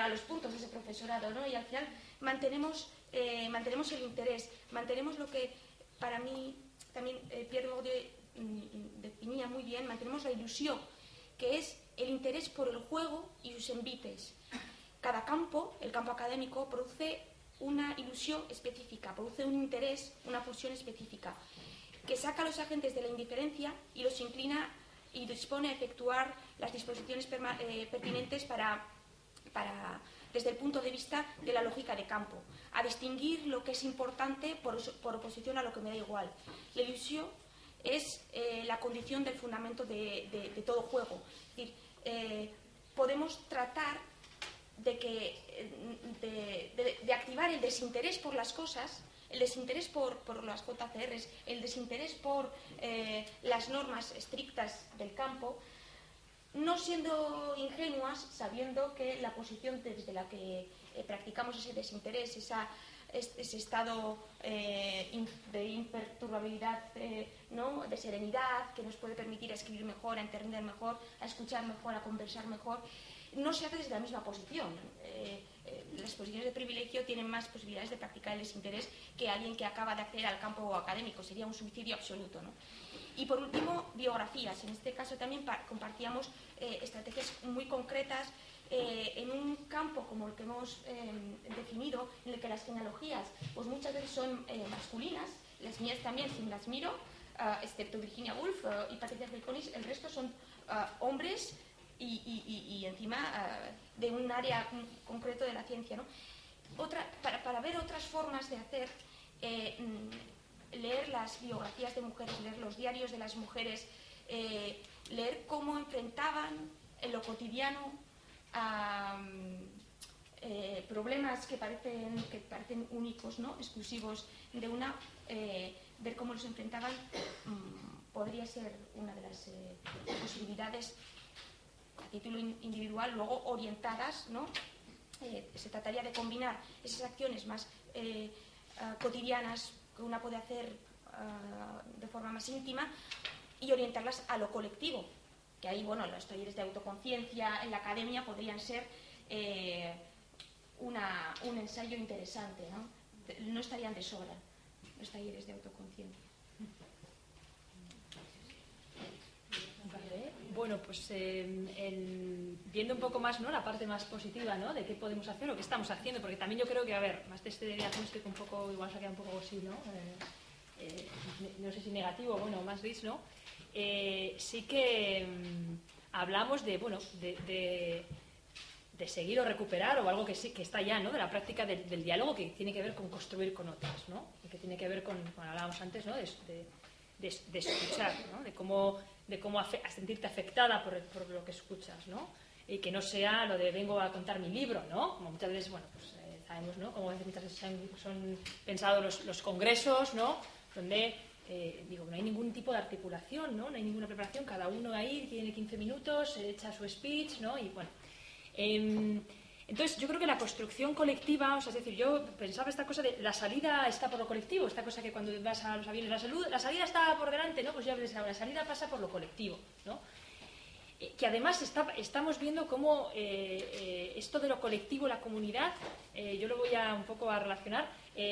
C: a los puntos ese profesorado, ¿no? Y al final mantenemos, eh, mantenemos el interés, mantenemos lo que para mí también eh, Pierre Bourdieu mm, definía muy bien, mantenemos la ilusión, que es el interés por el juego y sus envites. Cada campo, el campo académico, produce una ilusión específica, produce un interés, una pulsión específica, que saca a los agentes de la indiferencia y los inclina y dispone a efectuar las disposiciones eh, pertinentes para, para, desde el punto de vista de la lógica de campo, a distinguir lo que es importante por, por oposición a lo que me da igual. La ilusión es eh, la condición del fundamento de, de, de todo juego. Es decir, eh, podemos tratar de, que, de, de, de activar el desinterés por las cosas, el desinterés por, por las J C Rs, el desinterés por eh, las normas estrictas del campo, no siendo ingenuas, sabiendo que la posición desde la que eh, practicamos ese desinterés, esa, ese estado eh, de imperturbabilidad, eh, ¿no? de serenidad, que nos puede permitir a escribir mejor, a entender mejor, a escuchar mejor, a conversar mejor, no se hace desde la misma posición. Eh, eh, las posiciones de privilegio tienen más posibilidades de practicar el desinterés que alguien que acaba de acceder al campo académico. Sería un suicidio absoluto, ¿no? Y por último, biografías. En este caso también compartíamos eh, estrategias muy concretas eh, en un campo como el que hemos eh, definido, en el que las genealogías pues muchas veces son eh, masculinas, las mías también, si me las miro, uh, excepto Virginia Woolf uh, y Patricia Felconis, el resto son uh, hombres y, y, y, y encima uh, de un área concreto de la ciencia, ¿no? Otra, para, para ver otras formas de hacer, eh, leer las biografías de mujeres, leer los diarios de las mujeres, eh, leer cómo enfrentaban en lo cotidiano a eh, problemas que parecen, que parecen únicos, ¿no? exclusivos de una, eh, ver cómo los enfrentaban mmm, podría ser una de las eh, posibilidades a título individual, luego orientadas, ¿no? Eh, se trataría de combinar esas acciones más eh, uh, cotidianas que una puede hacer uh, de forma más íntima y orientarlas a lo colectivo, que ahí, bueno, los talleres de autoconciencia en la academia podrían ser eh, una, un ensayo interesante, ¿no? No estarían de sobra los talleres de autoconciencia.
B: Vale. Bueno, pues eh, el, viendo un poco más, ¿no?, la parte más positiva, ¿no?, de qué podemos hacer o qué estamos haciendo, porque también yo creo que, a ver, más de este diagnóstico un poco, igual se queda un poco así, ¿no? Eh, eh, no sé si negativo, bueno, más gris, ¿no? Eh, sí que um, hablamos de, bueno, de, de, de seguir o recuperar o algo que sí que está ya, ¿no?, de la práctica del, del diálogo, que tiene que ver con construir con otras, ¿no? Y que tiene que ver con, como hablábamos antes, ¿no?, de, de, de, de escuchar, ¿no?, de cómo de cómo afe a sentirte afectada por, el, por lo que escuchas, ¿no? Y que no sea lo de vengo a contar mi libro, ¿no? Como muchas veces, bueno, pues eh, sabemos, ¿no?, como muchas veces son, son pensados los, los congresos, ¿no?, donde, eh, digo, no hay ningún tipo de articulación, ¿no? No hay ninguna preparación, cada uno ahí tiene quince minutos, se echa su speech, ¿no? Y bueno, eh, entonces yo creo que la construcción colectiva, o sea, es decir, yo pensaba esta cosa de la salida está por lo colectivo, esta cosa que cuando vas a los aviones, la, salud, la salida está por delante, ¿no? Pues ya ves, la salida pasa por lo colectivo, ¿no? Eh, que además está, estamos viendo cómo eh, eh, esto de lo colectivo, la comunidad, eh, yo lo voy a un poco a relacionar,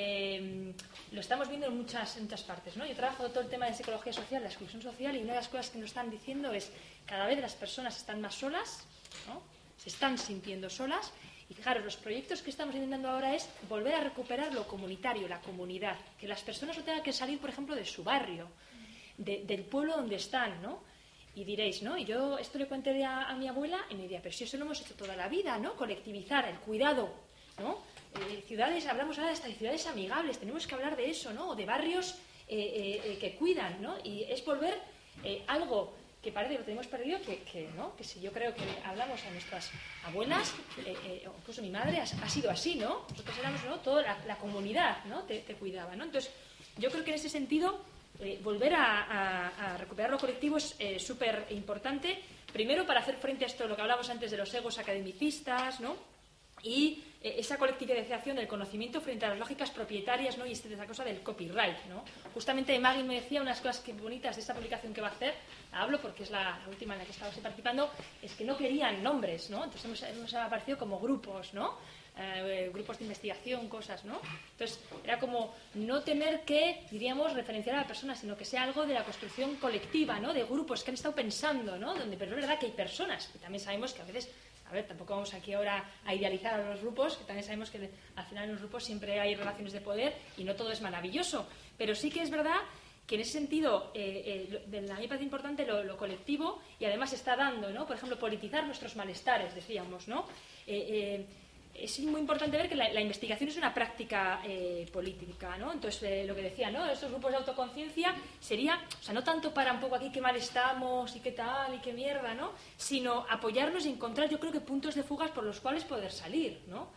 B: eh, lo estamos viendo en muchas, en muchas partes, ¿no? Yo trabajo todo el tema de psicología social, la exclusión social, y una de las cosas que nos están diciendo es cada vez las personas están más solas, ¿no? Se están sintiendo solas. Y fijaros, los proyectos que estamos intentando ahora es volver a recuperar lo comunitario, la comunidad, que las personas no tengan que salir, por ejemplo, de su barrio, de, del pueblo donde están, ¿no? Y diréis, ¿no? Y yo esto le conté a, a mi abuela y me diría, pero si eso lo hemos hecho toda la vida, ¿no? Colectivizar, el cuidado, ¿no? Eh, ciudades, hablamos ahora hasta de ciudades amigables, tenemos que hablar de eso, ¿no? O de barrios eh, eh, eh, que cuidan, ¿no? Y es volver eh, algo que parece que lo tenemos perdido, que, que, ¿no? Que si yo creo que hablamos a nuestras abuelas, eh, eh, incluso mi madre, ha, ha sido así, ¿no? Nosotros éramos, ¿no?, toda la, la comunidad, ¿no?, te, te cuidaba, ¿no? Entonces, yo creo que en ese sentido, eh, volver a, a, a recuperar lo colectivo es eh, súper importante, primero para hacer frente a esto, lo que hablábamos antes de los egos academicistas, ¿no?, y eh, esa colectivización del conocimiento frente a las lógicas propietarias, ¿no? Y esta, esta cosa del copyright, ¿no? Justamente Maggie me decía unas cosas que bonitas de esta publicación que va a hacer, la hablo porque es la, la última en la que estaba participando, es que no querían nombres, ¿no? Entonces hemos, hemos aparecido como grupos, ¿no? Eh, grupos de investigación, cosas, ¿no? Entonces era como no tener que, diríamos, referenciar a la persona, sino que sea algo de la construcción colectiva, ¿no? De grupos que han estado pensando, ¿no? Donde, pero es verdad que hay personas, y también sabemos que a veces, a ver, tampoco vamos aquí ahora a idealizar a los grupos, que también sabemos que al final en los grupos siempre hay relaciones de poder y no todo es maravilloso, pero sí que es verdad que en ese sentido, eh, eh, de, a mí me parece importante lo, lo colectivo y además está dando, ¿no? Por ejemplo, politizar nuestros malestares, decíamos, ¿no? Eh, eh, es muy importante ver que la, la investigación es una práctica eh, política, ¿no? Entonces, eh, lo que decía, ¿no? Estos grupos de autoconciencia sería, o sea, no tanto para un poco aquí qué mal estamos y qué tal y qué mierda, ¿no? Sino apoyarnos y encontrar, yo creo que puntos de fugas por los cuales poder salir, ¿no?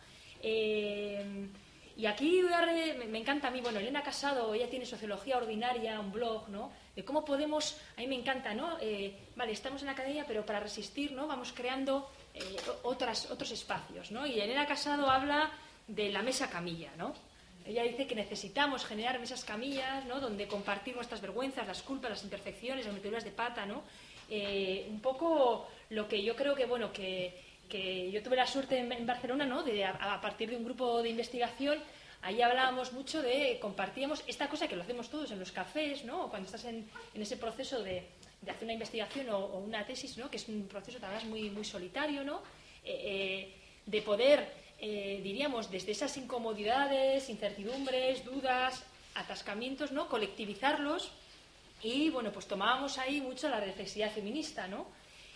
B: Eh, y aquí me, me encanta a mí, bueno, Elena Casado, ella tiene Sociología Ordinaria, un blog, ¿no? De cómo podemos, a mí me encanta, ¿no? Eh, vale, estamos en la academia, pero para resistir, ¿no? Vamos creando Eh, otras, otros espacios, ¿no? Y Elena Casado habla de la mesa camilla, ¿no? Ella dice que necesitamos generar mesas camillas, ¿no? Donde compartir nuestras vergüenzas, las culpas, las imperfecciones, las meteduras de pata, ¿no? Eh, un poco lo que yo creo que, bueno, que, que yo tuve la suerte en, en Barcelona, ¿no? De, a, a partir de un grupo de investigación, ahí hablábamos mucho de, compartíamos esta cosa que lo hacemos todos en los cafés, ¿no? O cuando estás en, en ese proceso de de hacer una investigación o, o una tesis, ¿no? Que es un proceso además muy, muy solitario, ¿no? Eh, eh, de poder, eh, diríamos, desde esas incomodidades, incertidumbres, dudas, atascamientos, ¿no? Colectivizarlos y, bueno, pues tomábamos ahí mucho la reflexividad feminista, ¿no?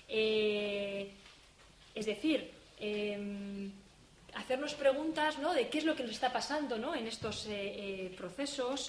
B: Eh, es decir, eh, hacernos preguntas, ¿no? De qué es lo que nos está pasando, ¿no? En estos eh, eh, procesos.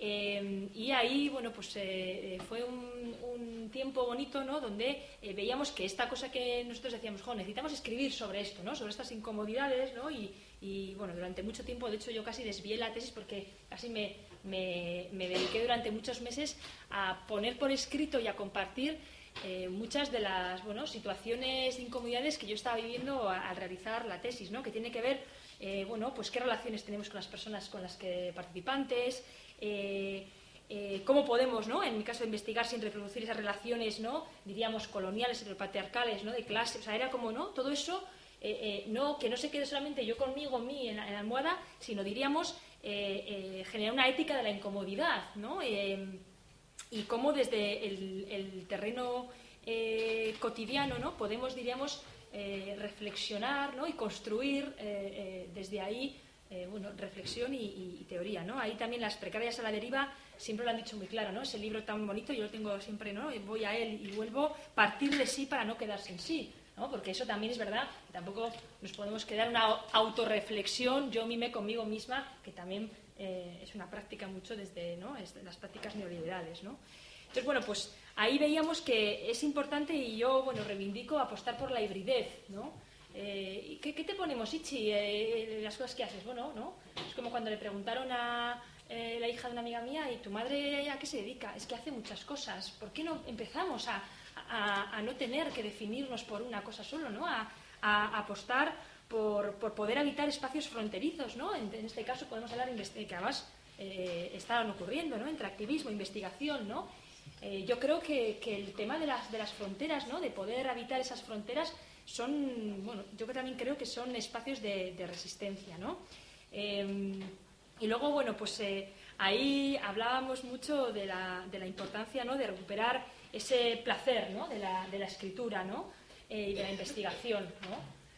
B: Eh, y ahí, bueno, pues eh, fue un, un tiempo bonito, ¿no? Donde eh, veíamos que esta cosa que nosotros decíamos, jo, necesitamos escribir sobre esto, ¿no? Sobre estas incomodidades, ¿no? Y, y, bueno, durante mucho tiempo, de hecho, yo casi desvié la tesis porque casi me, me, me dediqué durante muchos meses a poner por escrito y a compartir eh, muchas de las, bueno, situaciones de incomodidades que yo estaba viviendo a, al realizar la tesis, ¿no? Que tiene que ver, eh, bueno, pues qué relaciones tenemos con las personas con las que participantes. Eh, eh, cómo podemos, ¿no? En mi caso, investigar sin reproducir esas relaciones, ¿no? Diríamos coloniales, heteropatriarcales, ¿no? De clase, o sea, era como, ¿no? Todo eso, eh, eh, no, que no se quede solamente yo conmigo, mí, en la, en la almohada, sino diríamos eh, eh, generar una ética de la incomodidad, ¿no? Eh, y cómo desde el, el terreno eh, cotidiano, ¿no? Podemos, diríamos, eh, reflexionar, ¿no? Y construir eh, eh, desde ahí Eh, bueno, reflexión y, y, y teoría, ¿no? Ahí también las precarias a la deriva siempre lo han dicho muy claro, ¿no? Ese libro tan bonito, yo lo tengo siempre, ¿no? Voy a él y vuelvo, partir de sí para no quedarse en sí, ¿no? Porque eso también es verdad, tampoco nos podemos quedar en una autorreflexión, yo mime conmigo misma, que también eh, es una práctica mucho desde, ¿no? Es las prácticas neoliberales, ¿no? Entonces, bueno, pues ahí veíamos que es importante y yo, bueno, reivindico apostar por la hibridez, ¿no? Eh, ¿qué, ¿Qué te ponemos, Ichi? Eh, las cosas que haces. Bueno, ¿no? Es como cuando le preguntaron a eh, la hija de una amiga mía, ¿y tu madre a qué se dedica? Es que hace muchas cosas. ¿Por qué no empezamos a, a, a no tener que definirnos por una cosa solo, ¿no? A, a apostar por, por poder habitar espacios fronterizos, ¿no? En, en este caso podemos hablar de que además eh, están ocurriendo, ¿no? Entre activismo, investigación, ¿no? Eh, yo creo que, que el tema de las, de las fronteras, ¿no? De poder habitar esas fronteras son, bueno, yo también creo que son espacios de, de resistencia, ¿no? Eh, y luego, bueno, pues eh, ahí hablábamos mucho de la, de la importancia, ¿no? De recuperar ese placer, ¿no? De la, de la escritura, ¿no? Eh, y de la investigación, ¿no?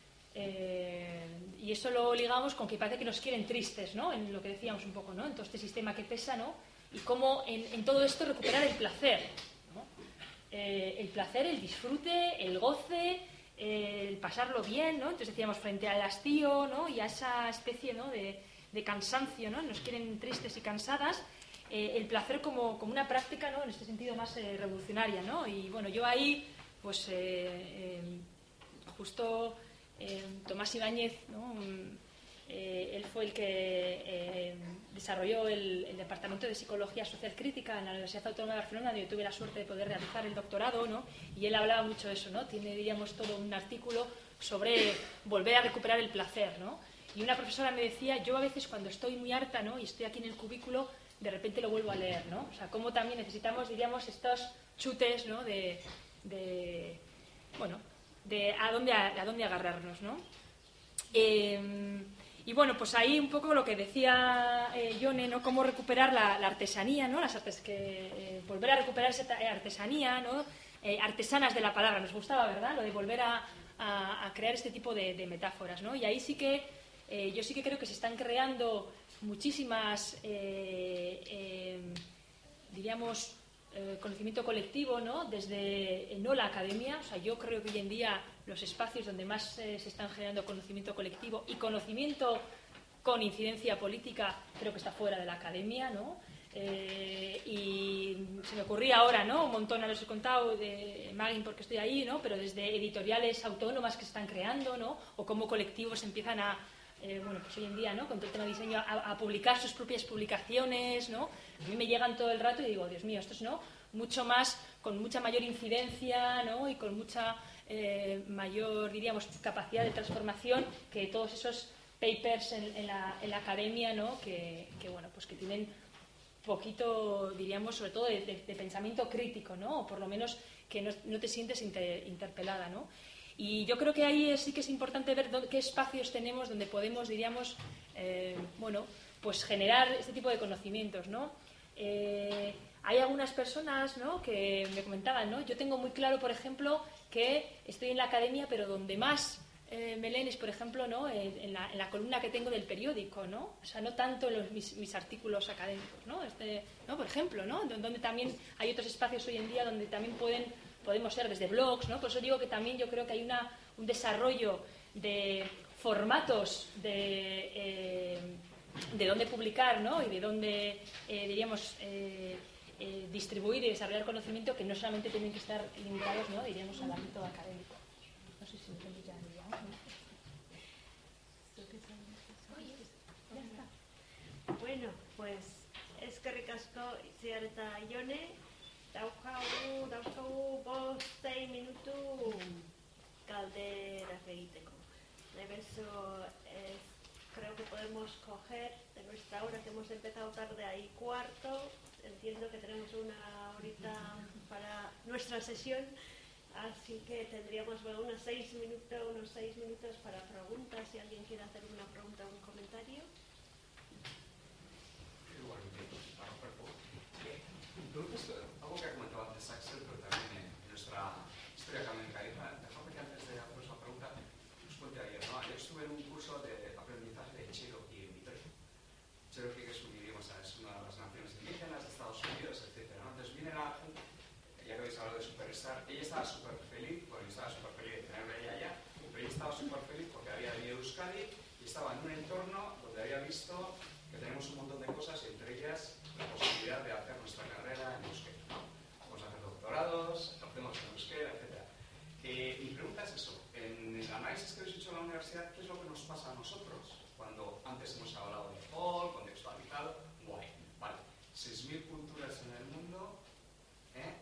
B: Eh, y eso lo ligamos con que parece que nos quieren tristes, ¿no? En lo que decíamos un poco, ¿no? En todo este sistema que pesa, ¿no? Y cómo en, en todo esto recuperar el placer, ¿no? Eh, el placer, el disfrute, el goce, eh, el pasarlo bien, ¿no? Entonces decíamos, frente al hastío, ¿no? Y a esa especie, ¿no? de, de cansancio, ¿no? Nos quieren tristes y cansadas, eh, el placer como, como una práctica, ¿no? En este sentido más eh, revolucionaria, ¿no? Y bueno, yo ahí, pues eh, eh, justo eh, Tomás Ibáñez, ¿no? Eh, él fue el que eh, desarrolló el, el Departamento de Psicología Social Crítica en la Universidad Autónoma de Barcelona, donde yo tuve la suerte de poder realizar el doctorado, ¿no? Y él hablaba mucho de eso, ¿no? Tiene, diríamos, todo un artículo sobre volver a recuperar el placer, ¿no? Y una profesora me decía, yo a veces cuando estoy muy harta, ¿no?, y estoy aquí en el cubículo, de repente lo vuelvo a leer, ¿no? O sea, cómo también necesitamos, diríamos, estos chutes, ¿no?, de, de bueno, de a dónde, a, a dónde agarrarnos, ¿no? Eh, y bueno, pues ahí un poco lo que decía eh, Yone, ¿no?, cómo recuperar la, la artesanía, ¿no?, las artes que eh, volver a recuperar esa artesanía, ¿no?, eh, artesanas de la palabra, nos gustaba, ¿verdad?, lo de volver a, a, a crear este tipo de, de metáforas, ¿no? Y ahí sí que eh, yo sí que creo que se están creando muchísimas, eh, eh, diríamos, eh, conocimiento colectivo, ¿no?, desde eh, no la academia. O sea, yo creo que hoy en día los espacios donde más eh, se están generando conocimiento colectivo y conocimiento con incidencia política, creo que está fuera de la academia, ¿no? Eh, y se me ocurría ahora, ¿no?, un montón, a los he contado de Magin porque estoy ahí, ¿no?, pero desde editoriales autónomas que se están creando, ¿no?, o cómo colectivos empiezan a Eh, bueno, pues hoy en día, ¿no?, con todo el tema de diseño, a, a publicar sus propias publicaciones, ¿no? A mí me llegan todo el rato y digo, Dios mío, esto es, ¿no?, mucho más, con mucha mayor incidencia, ¿no?, y con mucha eh, mayor, diríamos, capacidad de transformación que todos esos papers en, en, la, en la academia, ¿no?, que, que, bueno, pues que tienen poquito, diríamos, sobre todo de, de, de pensamiento crítico, ¿no?, o por lo menos que no, no te sientes inter, interpelada, ¿no? Y yo creo que ahí sí que es importante ver dónde, qué espacios tenemos donde podemos, diríamos, eh, bueno, pues generar este tipo de conocimientos, ¿no? Eh, hay algunas personas, ¿no?, que me comentaban, ¿no? Yo tengo muy claro, por ejemplo, que estoy en la academia, pero donde más eh, me leen es, por ejemplo, ¿no?, en la, en la columna que tengo del periódico, ¿no? O sea, no tanto en los, mis, mis artículos académicos, ¿no? Este, ¿no? Por ejemplo, ¿no?, donde también hay otros espacios hoy en día donde también pueden podemos ser desde blogs, ¿no? Por eso digo que también yo creo que hay una, un desarrollo de formatos de, eh, de dónde publicar, ¿no?, y de dónde, eh, diríamos, eh, eh, distribuir y desarrollar conocimiento que no solamente tienen que estar limitados, ¿no?, diríamos, al ámbito académico. No sé si me entiendo ya, digamos, ¿no?
A: Ya está. Bueno, pues eskerrik asko Itziar eta Jone. Daukagu, daukagu bost zein minutu galderak egiteko. De eso eh, creo que podemos coger de nuestra hora, que hemos empezado tarde ahí cuarto. Entiendo que tenemos una horita para nuestra sesión, así que tendríamos, bueno, unos seis minutos, unos seis minutos para preguntas, si alguien quiere hacer una pregunta o un comentario.
D: Entonces, algo que ha comentado antes Axel, pero también en nuestra historia académica, dejadme que antes de hacer esa pregunta os cuente ayer, ¿no? Ayer estuve en un curso de aprendizaje de Cherokee en Vitoria. Cherokee, que es un idioma, es una de las naciones indígenas de Estados Unidos, etcétera, ¿no? Entonces viene la gente, ya que habéis hablado de Superstar, ella estaba súper feliz, bueno, yo estaba súper feliz de tenerla ella allá, pero ella estaba súper feliz porque había venido a Euskadi y estaba en un entorno donde había visto que tenemos un montón de cosas, y entre ellas la posibilidad de hacer nuestra carrera en euskera, ¿no? Vamos a hacer doctorados, hacemos en euskera, etcétera. Eh, mi pregunta es eso, en el análisis que habéis hecho en la universidad, ¿qué es lo que nos pasa a nosotros? Cuando antes hemos hablado de Paul, contextualizado, guay, vale, seis mil culturas en el mundo, ¿eh?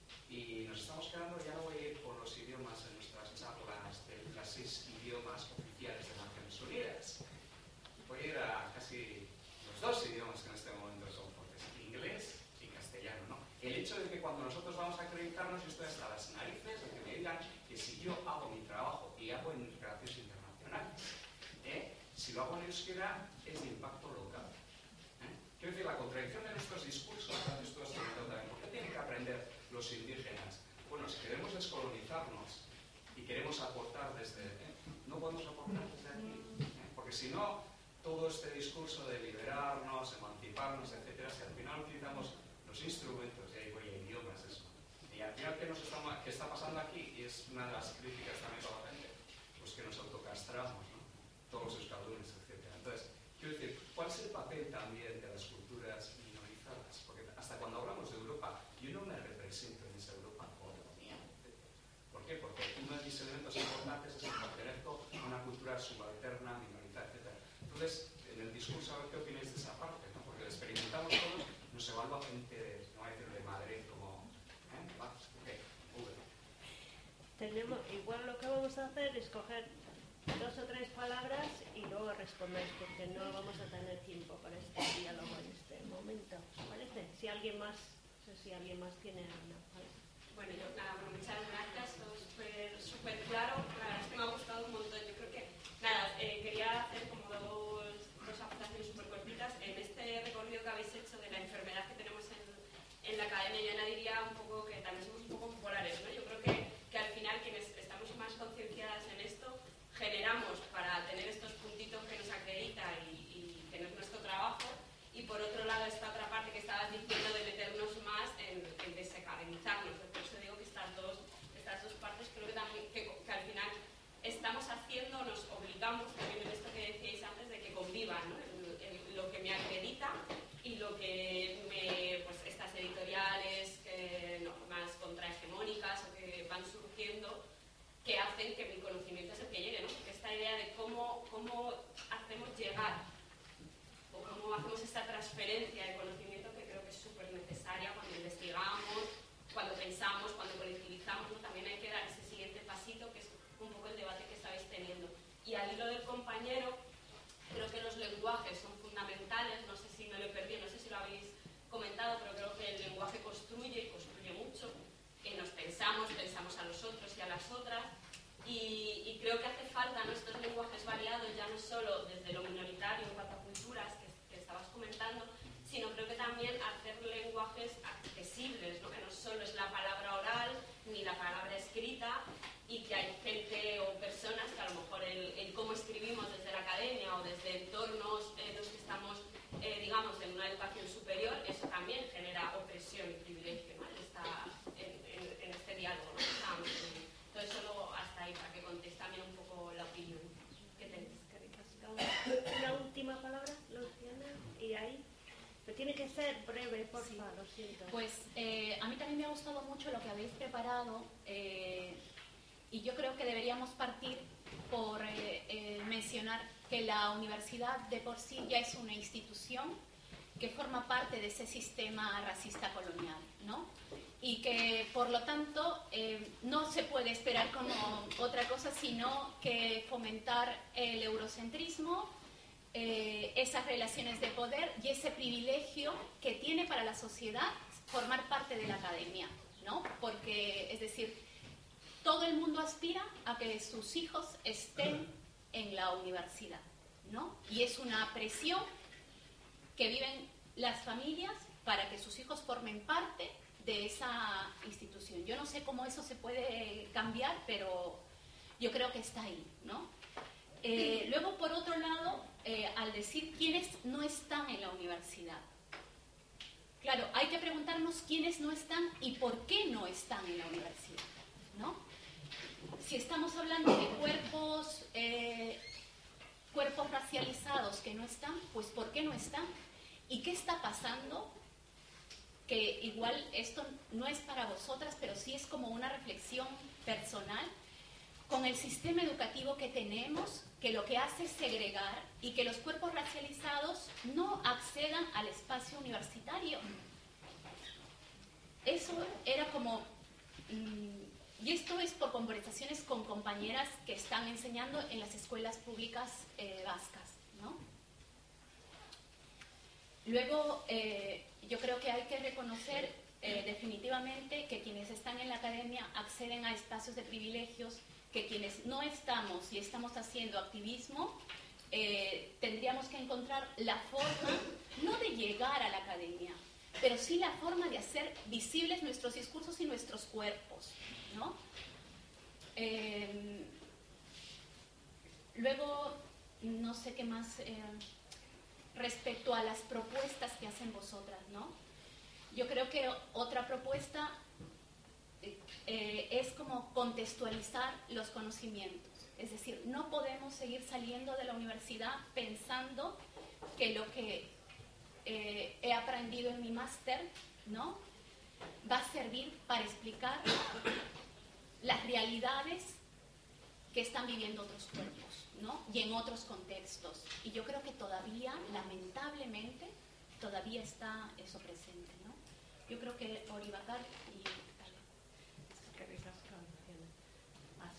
D: Y nos estamos quedando, ya no voy a ir por los idiomas en nuestras charlas de las seis idiomas oficiales de Naciones Unidas, voy a ir a casi los dos idiomas que en este momento son fuertes, inglés y castellano, ¿no? El hecho de que cuando nosotros vamos a acreditarnos, yo estoy hasta las narices de que me digan que si yo hago mi trabajo y hago en relaciones internacionales, ¿eh?, si lo hago en euskera, es de impacto local. ¿eh? Quiero decir, la contradicción de nuestros discursos, antes tú has comentado también, ¿por qué tienen que aprender los indígenas? Bueno, si queremos descolonizarnos y queremos aportar desde... ¿eh? No podemos aportar desde aquí, ¿eh? Porque si no, todo este discurso de liberarnos, emanciparnos, etcétera, si al final utilizamos los instrumentos, y ahí voy a idiomas, eso. Y al final, ¿qué, nos está, qué está pasando aquí? Y es una de las críticas también para la gente, pues que nos autocastramos, ¿no? Todos los escalones, etcétera. Entonces, quiero decir, ¿cuál es el papel también de las culturas minorizadas? Porque hasta cuando hablamos de Europa, yo no me represento en esa Europa colonial. ¿Por qué? Porque uno de mis elementos importantes es que pertenezco a una cultura subalterna, minorizada, etcétera. Entonces, en el discurso, a ver qué opináis de esa parte, ¿no? Porque lo experimentamos todos, nos evalúa gente, no voy a decir de Madrid, como, ¿eh? Va, ok, V.
A: tenemos, igual lo que vamos a hacer es coger dos o tres palabras y luego respondéis, porque no vamos a tener tiempo para este diálogo en este momento. ¿Os parece? Si alguien más, no sé si alguien más tiene alguna palabra.
E: Bueno, yo nada, bueno, muchas gracias, todo súper súper claro. La verdad es que me ha gustado un montón. Yo creo que, nada, eh, quería hacer como dos, dos aportaciones súper cortitas. En este recorrido que habéis hecho de la enfermedad que tenemos en, en la academia, yo añadiría un poco que también somos un poco populares, ¿no? Yo creo que, que al final quienes estamos más concienciadas en esto, generamos para tener estos puntitos que nos acredita y, y que no es nuestro trabajo. Y por otro lado, esta otra parte que estabas diciendo de meternos más en, en desacademizarnos. Por eso digo que estas dos, estas dos partes creo que también que, que al final estamos haciendo, nos obligamos también en esto que decíais antes de que convivan, ¿no? En, en lo que me acredita y lo que me, pues estas editoriales que, no, más contrahegemónicas o que van surgiendo, que hacen que mi conocimiento es el que llegue, ¿no? Porque esta idea de cómo, cómo hacemos llegar o cómo hacemos esta transferencia de conocimiento que creo que es súper necesaria cuando investigamos, cuando pensamos, cuando colectivizamos, ¿no? También hay que dar ese siguiente pasito, que es un poco el debate que estabais teniendo. Y al hilo del compañero, creo que los lenguajes son fundamentales, no sé si me lo he perdido, no sé si lo habéis comentado, pero creo que el lenguaje construye y construye mucho, que nos pensamos, pensamos a los otros y a las otras, y, y creo que hace falta, ¿no?, estos lenguajes variados, ya no solo desde lo minoritario en cuanto a culturas, que, que estabas comentando, sino creo que también hacer lenguajes accesibles, ¿no?, que no solo es la palabra oral ni la palabra escrita, y que hay gente o personas que a lo mejor el, el cómo escribimos desde la academia o desde entornos en los que estamos, eh, digamos, en una educación superior, eso también genera opresión y privilegio, ¿no?, Está en, en, en este diálogo, ¿no?, que estábamos teniendo. Entonces, solo hasta ahí, para que contéis también un poco la opinión que tenéis.
A: Una última palabra, Luciana, y ahí. Pero tiene que ser breve, por favor, sí. Lo siento.
F: Pues eh, a mí también me ha gustado mucho lo que habéis preparado, eh, y yo creo que deberíamos partir por eh, eh, mencionar que la universidad de por sí ya es una institución que forma parte de ese sistema racista colonial, ¿no? Y que, por lo tanto, eh, no se puede esperar como otra cosa sino que fomentar el eurocentrismo, eh, esas relaciones de poder y ese privilegio que tiene para la sociedad formar parte de la academia, ¿no? Porque, es decir, todo el mundo aspira a que sus hijos estén en la universidad, ¿no? Y es una presión que viven las familias para que sus hijos formen parte de esa institución. Yo no sé cómo eso se puede cambiar, pero yo creo que está ahí, ¿no? Eh, luego, por otro lado, eh, al decir quiénes no están en la universidad, claro, hay que preguntarnos quiénes no están y por qué no están en la universidad, ¿no? Si estamos hablando de cuerpos, eh, cuerpos racializados que no están, pues ¿por qué no están? ¿Y qué está pasando? Que igual esto no es para vosotras, pero sí es como una reflexión personal con el sistema educativo que tenemos, que lo que hace es segregar y que los cuerpos racializados no accedan al espacio universitario. Eso era como... Mmm, y esto es por conversaciones con compañeras que están enseñando en las escuelas públicas eh, vascas, ¿no? Luego, eh, yo creo que hay que reconocer eh, definitivamente que quienes están en la academia acceden a espacios de privilegios, que quienes no estamos y estamos haciendo activismo, eh, tendríamos que encontrar la forma, no de llegar a la academia, pero sí la forma de hacer visibles nuestros discursos y nuestros cuerpos, ¿no? Eh, luego, no sé qué más... Eh, respecto a las propuestas que hacen vosotras, ¿no? Yo creo que otra propuesta eh, es como contextualizar los conocimientos. Es decir, no podemos seguir saliendo de la universidad pensando que lo que eh, he aprendido en mi máster, ¿no?, va a servir para explicar las realidades que están viviendo otros cuerpos, ¿no?, y en otros contextos. Y yo creo que todavía, lamentablemente, todavía está eso presente, ¿no? Yo creo que Oribacar y...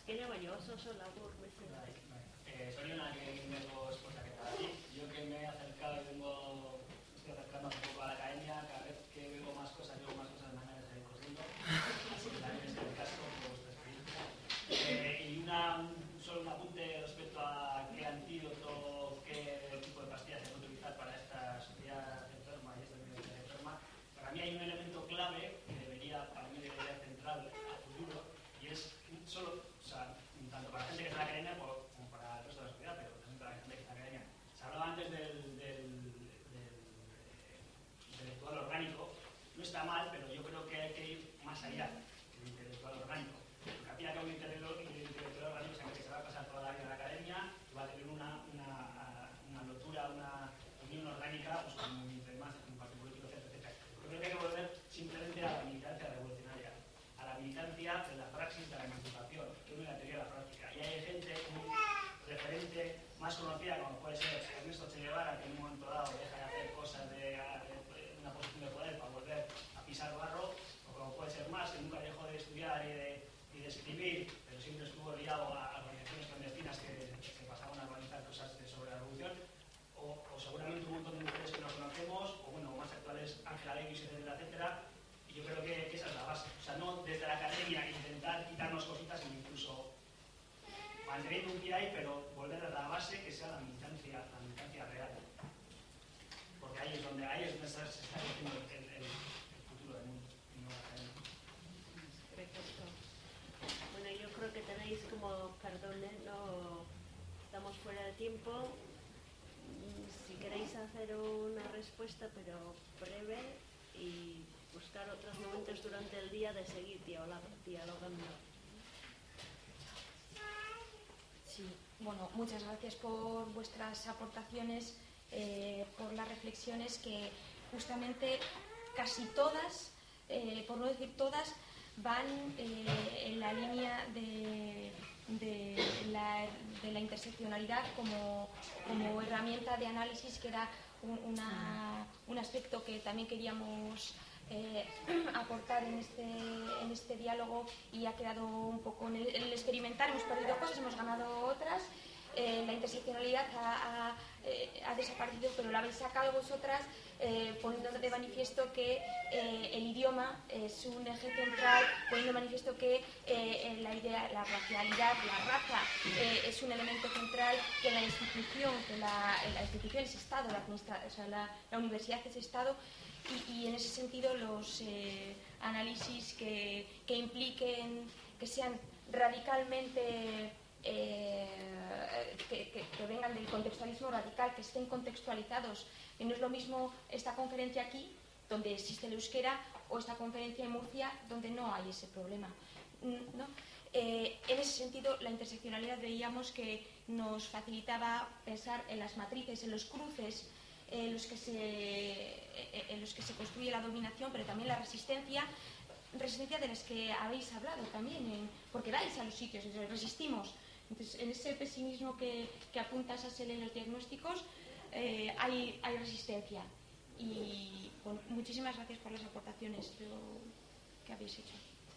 A: azkenean baino oso oso labur bezala.
G: Eh, Sorionak egindako esposaketak. Yo que me he acercado y vengo, estoy acercando un poco a la academia, cada vez que veo más cosas, veo más cosas, me ganas de salir corriendo. Así que también es el caso por vuestra experiencia. Eh, y una, solo un apunte respecto a qué antídoto, qué tipo de pastillas se puede utilizar para esta sociedad enferma y esta universidad enferma. Para mí hay un elemento clave que debería, para mí debería ser central a futuro, y es solo, o sea, tanto para la gente que está en la academia como para el resto de la sociedad, pero también para la gente que está en la academia. Se hablaba antes del, del, del, del intelectual orgánico. No está mal, pero yo creo que hay que ir más allá del intelectual orgánico. Porque al fin y al cabo, un intelectual orgánico es que se va a pasar toda la vida en la academia y va a tener una, una, una lotura, una unión orgánica, pues con demás, con un partido político, etcétera, etcétera. Yo creo que hay que volver simplemente a la militancia revolucionaria, a la militancia de la praxis de la emancipación, que une la teoría de la práctica. Y hay gente, un referente más conocida, como puede ser Ernesto Che Guevara, que en un momento dado deja de hacer cosas de, de una posición de poder para volver a pisar barro, o como puede ser más, que nunca dejó de estudiar y de, y de escribir, pero siempre estuvo ligado a organizaciones clandestinas que se pasaban a organizar cosas de, sobre la revolución, o, o seguramente un montón de mujeres que no conocemos, o bueno, más actuales, Ángela Davis, etcétera, etcétera. Y yo creo que, que esa es la base. O sea, no desde la academia intentar quitarnos cositas, sino incluso manteniendo un pie ahí, pero volver a la base que sea la militancia, la militancia real. Porque ahí es donde, ahí es donde se está haciendo el, el, el futuro del mundo, y no la academia.
A: Perfecto. Bueno, yo creo que tenéis como, perdón, ¿eh? No, estamos fuera de tiempo. Si queréis hacer una respuesta, pero breve, y buscar otros momentos durante el día de seguir dialogando.
C: Sí, bueno, muchas gracias por vuestras aportaciones, eh, por las reflexiones que justamente casi todas, eh, por no decir todas, van eh, en la línea de, de, la, de la interseccionalidad como, como herramienta de análisis, que era un, una, un aspecto que también queríamos Eh, aportar en este, en este diálogo, y ha quedado un poco en el, en el experimentar. Hemos perdido cosas, hemos ganado otras. Eh, la interseccionalidad ha, ha, eh, ha desaparecido, pero la habéis sacado vosotras, eh, poniendo de manifiesto que eh, el idioma es un eje central, poniendo de manifiesto que eh, la idea, la racialidad, la raza eh, es un elemento central, que la institución, que la, la institución es Estado, la, o sea, la, la universidad es Estado. Y, y en ese sentido los eh, análisis que, que impliquen, que sean radicalmente, eh, que, que, que vengan del contextualismo radical, que estén contextualizados. Y no es lo mismo esta conferencia aquí, donde existe el euskera, o esta conferencia en Murcia, donde no hay ese problema, ¿no? Eh, en ese sentido, la interseccionalidad veíamos que nos facilitaba pensar en las matrices, en los cruces, en los que se, en los que se construye la dominación, pero también la resistencia, resistencia de las que habéis hablado también, en, porque vais a los sitios, resistimos. Entonces, en ese pesimismo que, que apuntas a ser en los diagnósticos, eh, hay, hay resistencia. Y bueno, muchísimas gracias por las aportaciones que habéis hecho.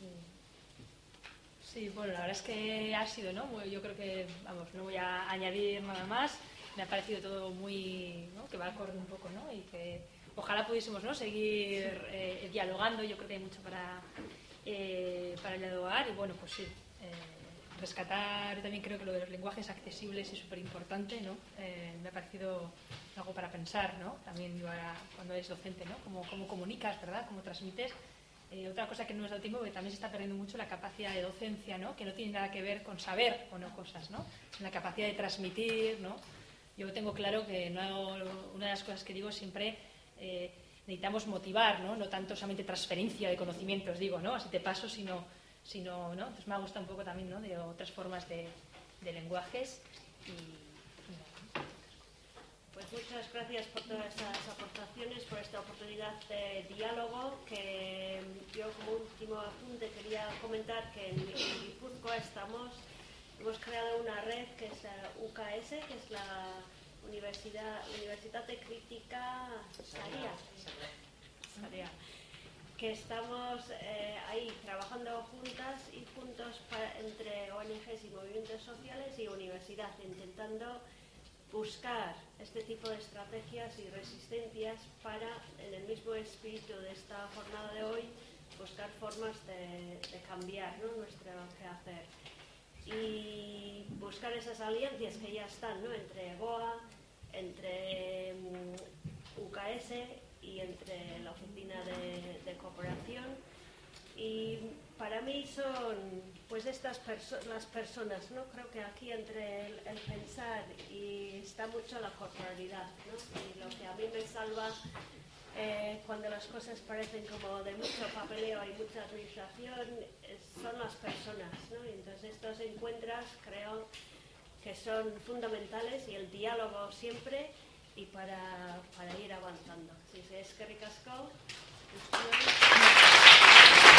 B: Sí, bueno, la verdad es que ha sido, ¿no? Yo creo que, vamos, no voy a añadir nada más. Me ha parecido todo muy, ¿no? Que va acorde un poco, ¿no? Y que ojalá pudiésemos, ¿no? seguir eh, dialogando. Yo creo que hay mucho para, eh, para dialogar, y bueno, pues sí, eh, rescatar también creo que lo de los lenguajes accesibles es súper importante, ¿no? Eh, me ha parecido algo para pensar, ¿no? También digo, ahora, cuando eres docente, ¿no? Cómo, cómo comunicas, ¿verdad? Cómo transmites. Eh, otra cosa que no nos da tiempo, que también se está perdiendo mucho la capacidad de docencia, ¿no? Que no tiene nada que ver con saber o no cosas, ¿no? La capacidad de transmitir, ¿no? Yo tengo claro que no, una de las cosas que digo siempre, eh, necesitamos motivar, ¿no? No tanto solamente transferencia de conocimientos, digo, ¿no? Así te paso, sino, sino ¿no? Entonces me ha gustado un poco también, ¿no? De otras formas de, de lenguajes. Y, no.
A: Pues muchas gracias por todas estas aportaciones, por esta oportunidad de diálogo, que yo como último apunte quería comentar que en, en Guipúzcoa estamos... Hemos creado una red que es la U K S, que es la Universidad, Universitat de Crítica Saria, Saria, que estamos eh, ahí trabajando juntas y juntos para, entre O N Ges y movimientos sociales y universidad, intentando buscar este tipo de estrategias y resistencias para, en el mismo espíritu de esta jornada de hoy, buscar formas de, de cambiar, ¿no?, nuestro quehacer y buscar esas alianzas que ya están, ¿no?, entre EGOA, entre um, U K S y entre la Oficina de, de Cooperación. Y para mí son pues estas perso las personas, ¿no? Creo que aquí entre el, el pensar y está mucho la corporalidad, ¿no? Y lo que a mí me salva eh, cuando las cosas parecen como de mucho papeleo y mucha administración es, son las personas, ¿no? Y entonces estos encuentros creo que son fundamentales y el diálogo siempre y para, para ir avanzando. Así que es que ricasco.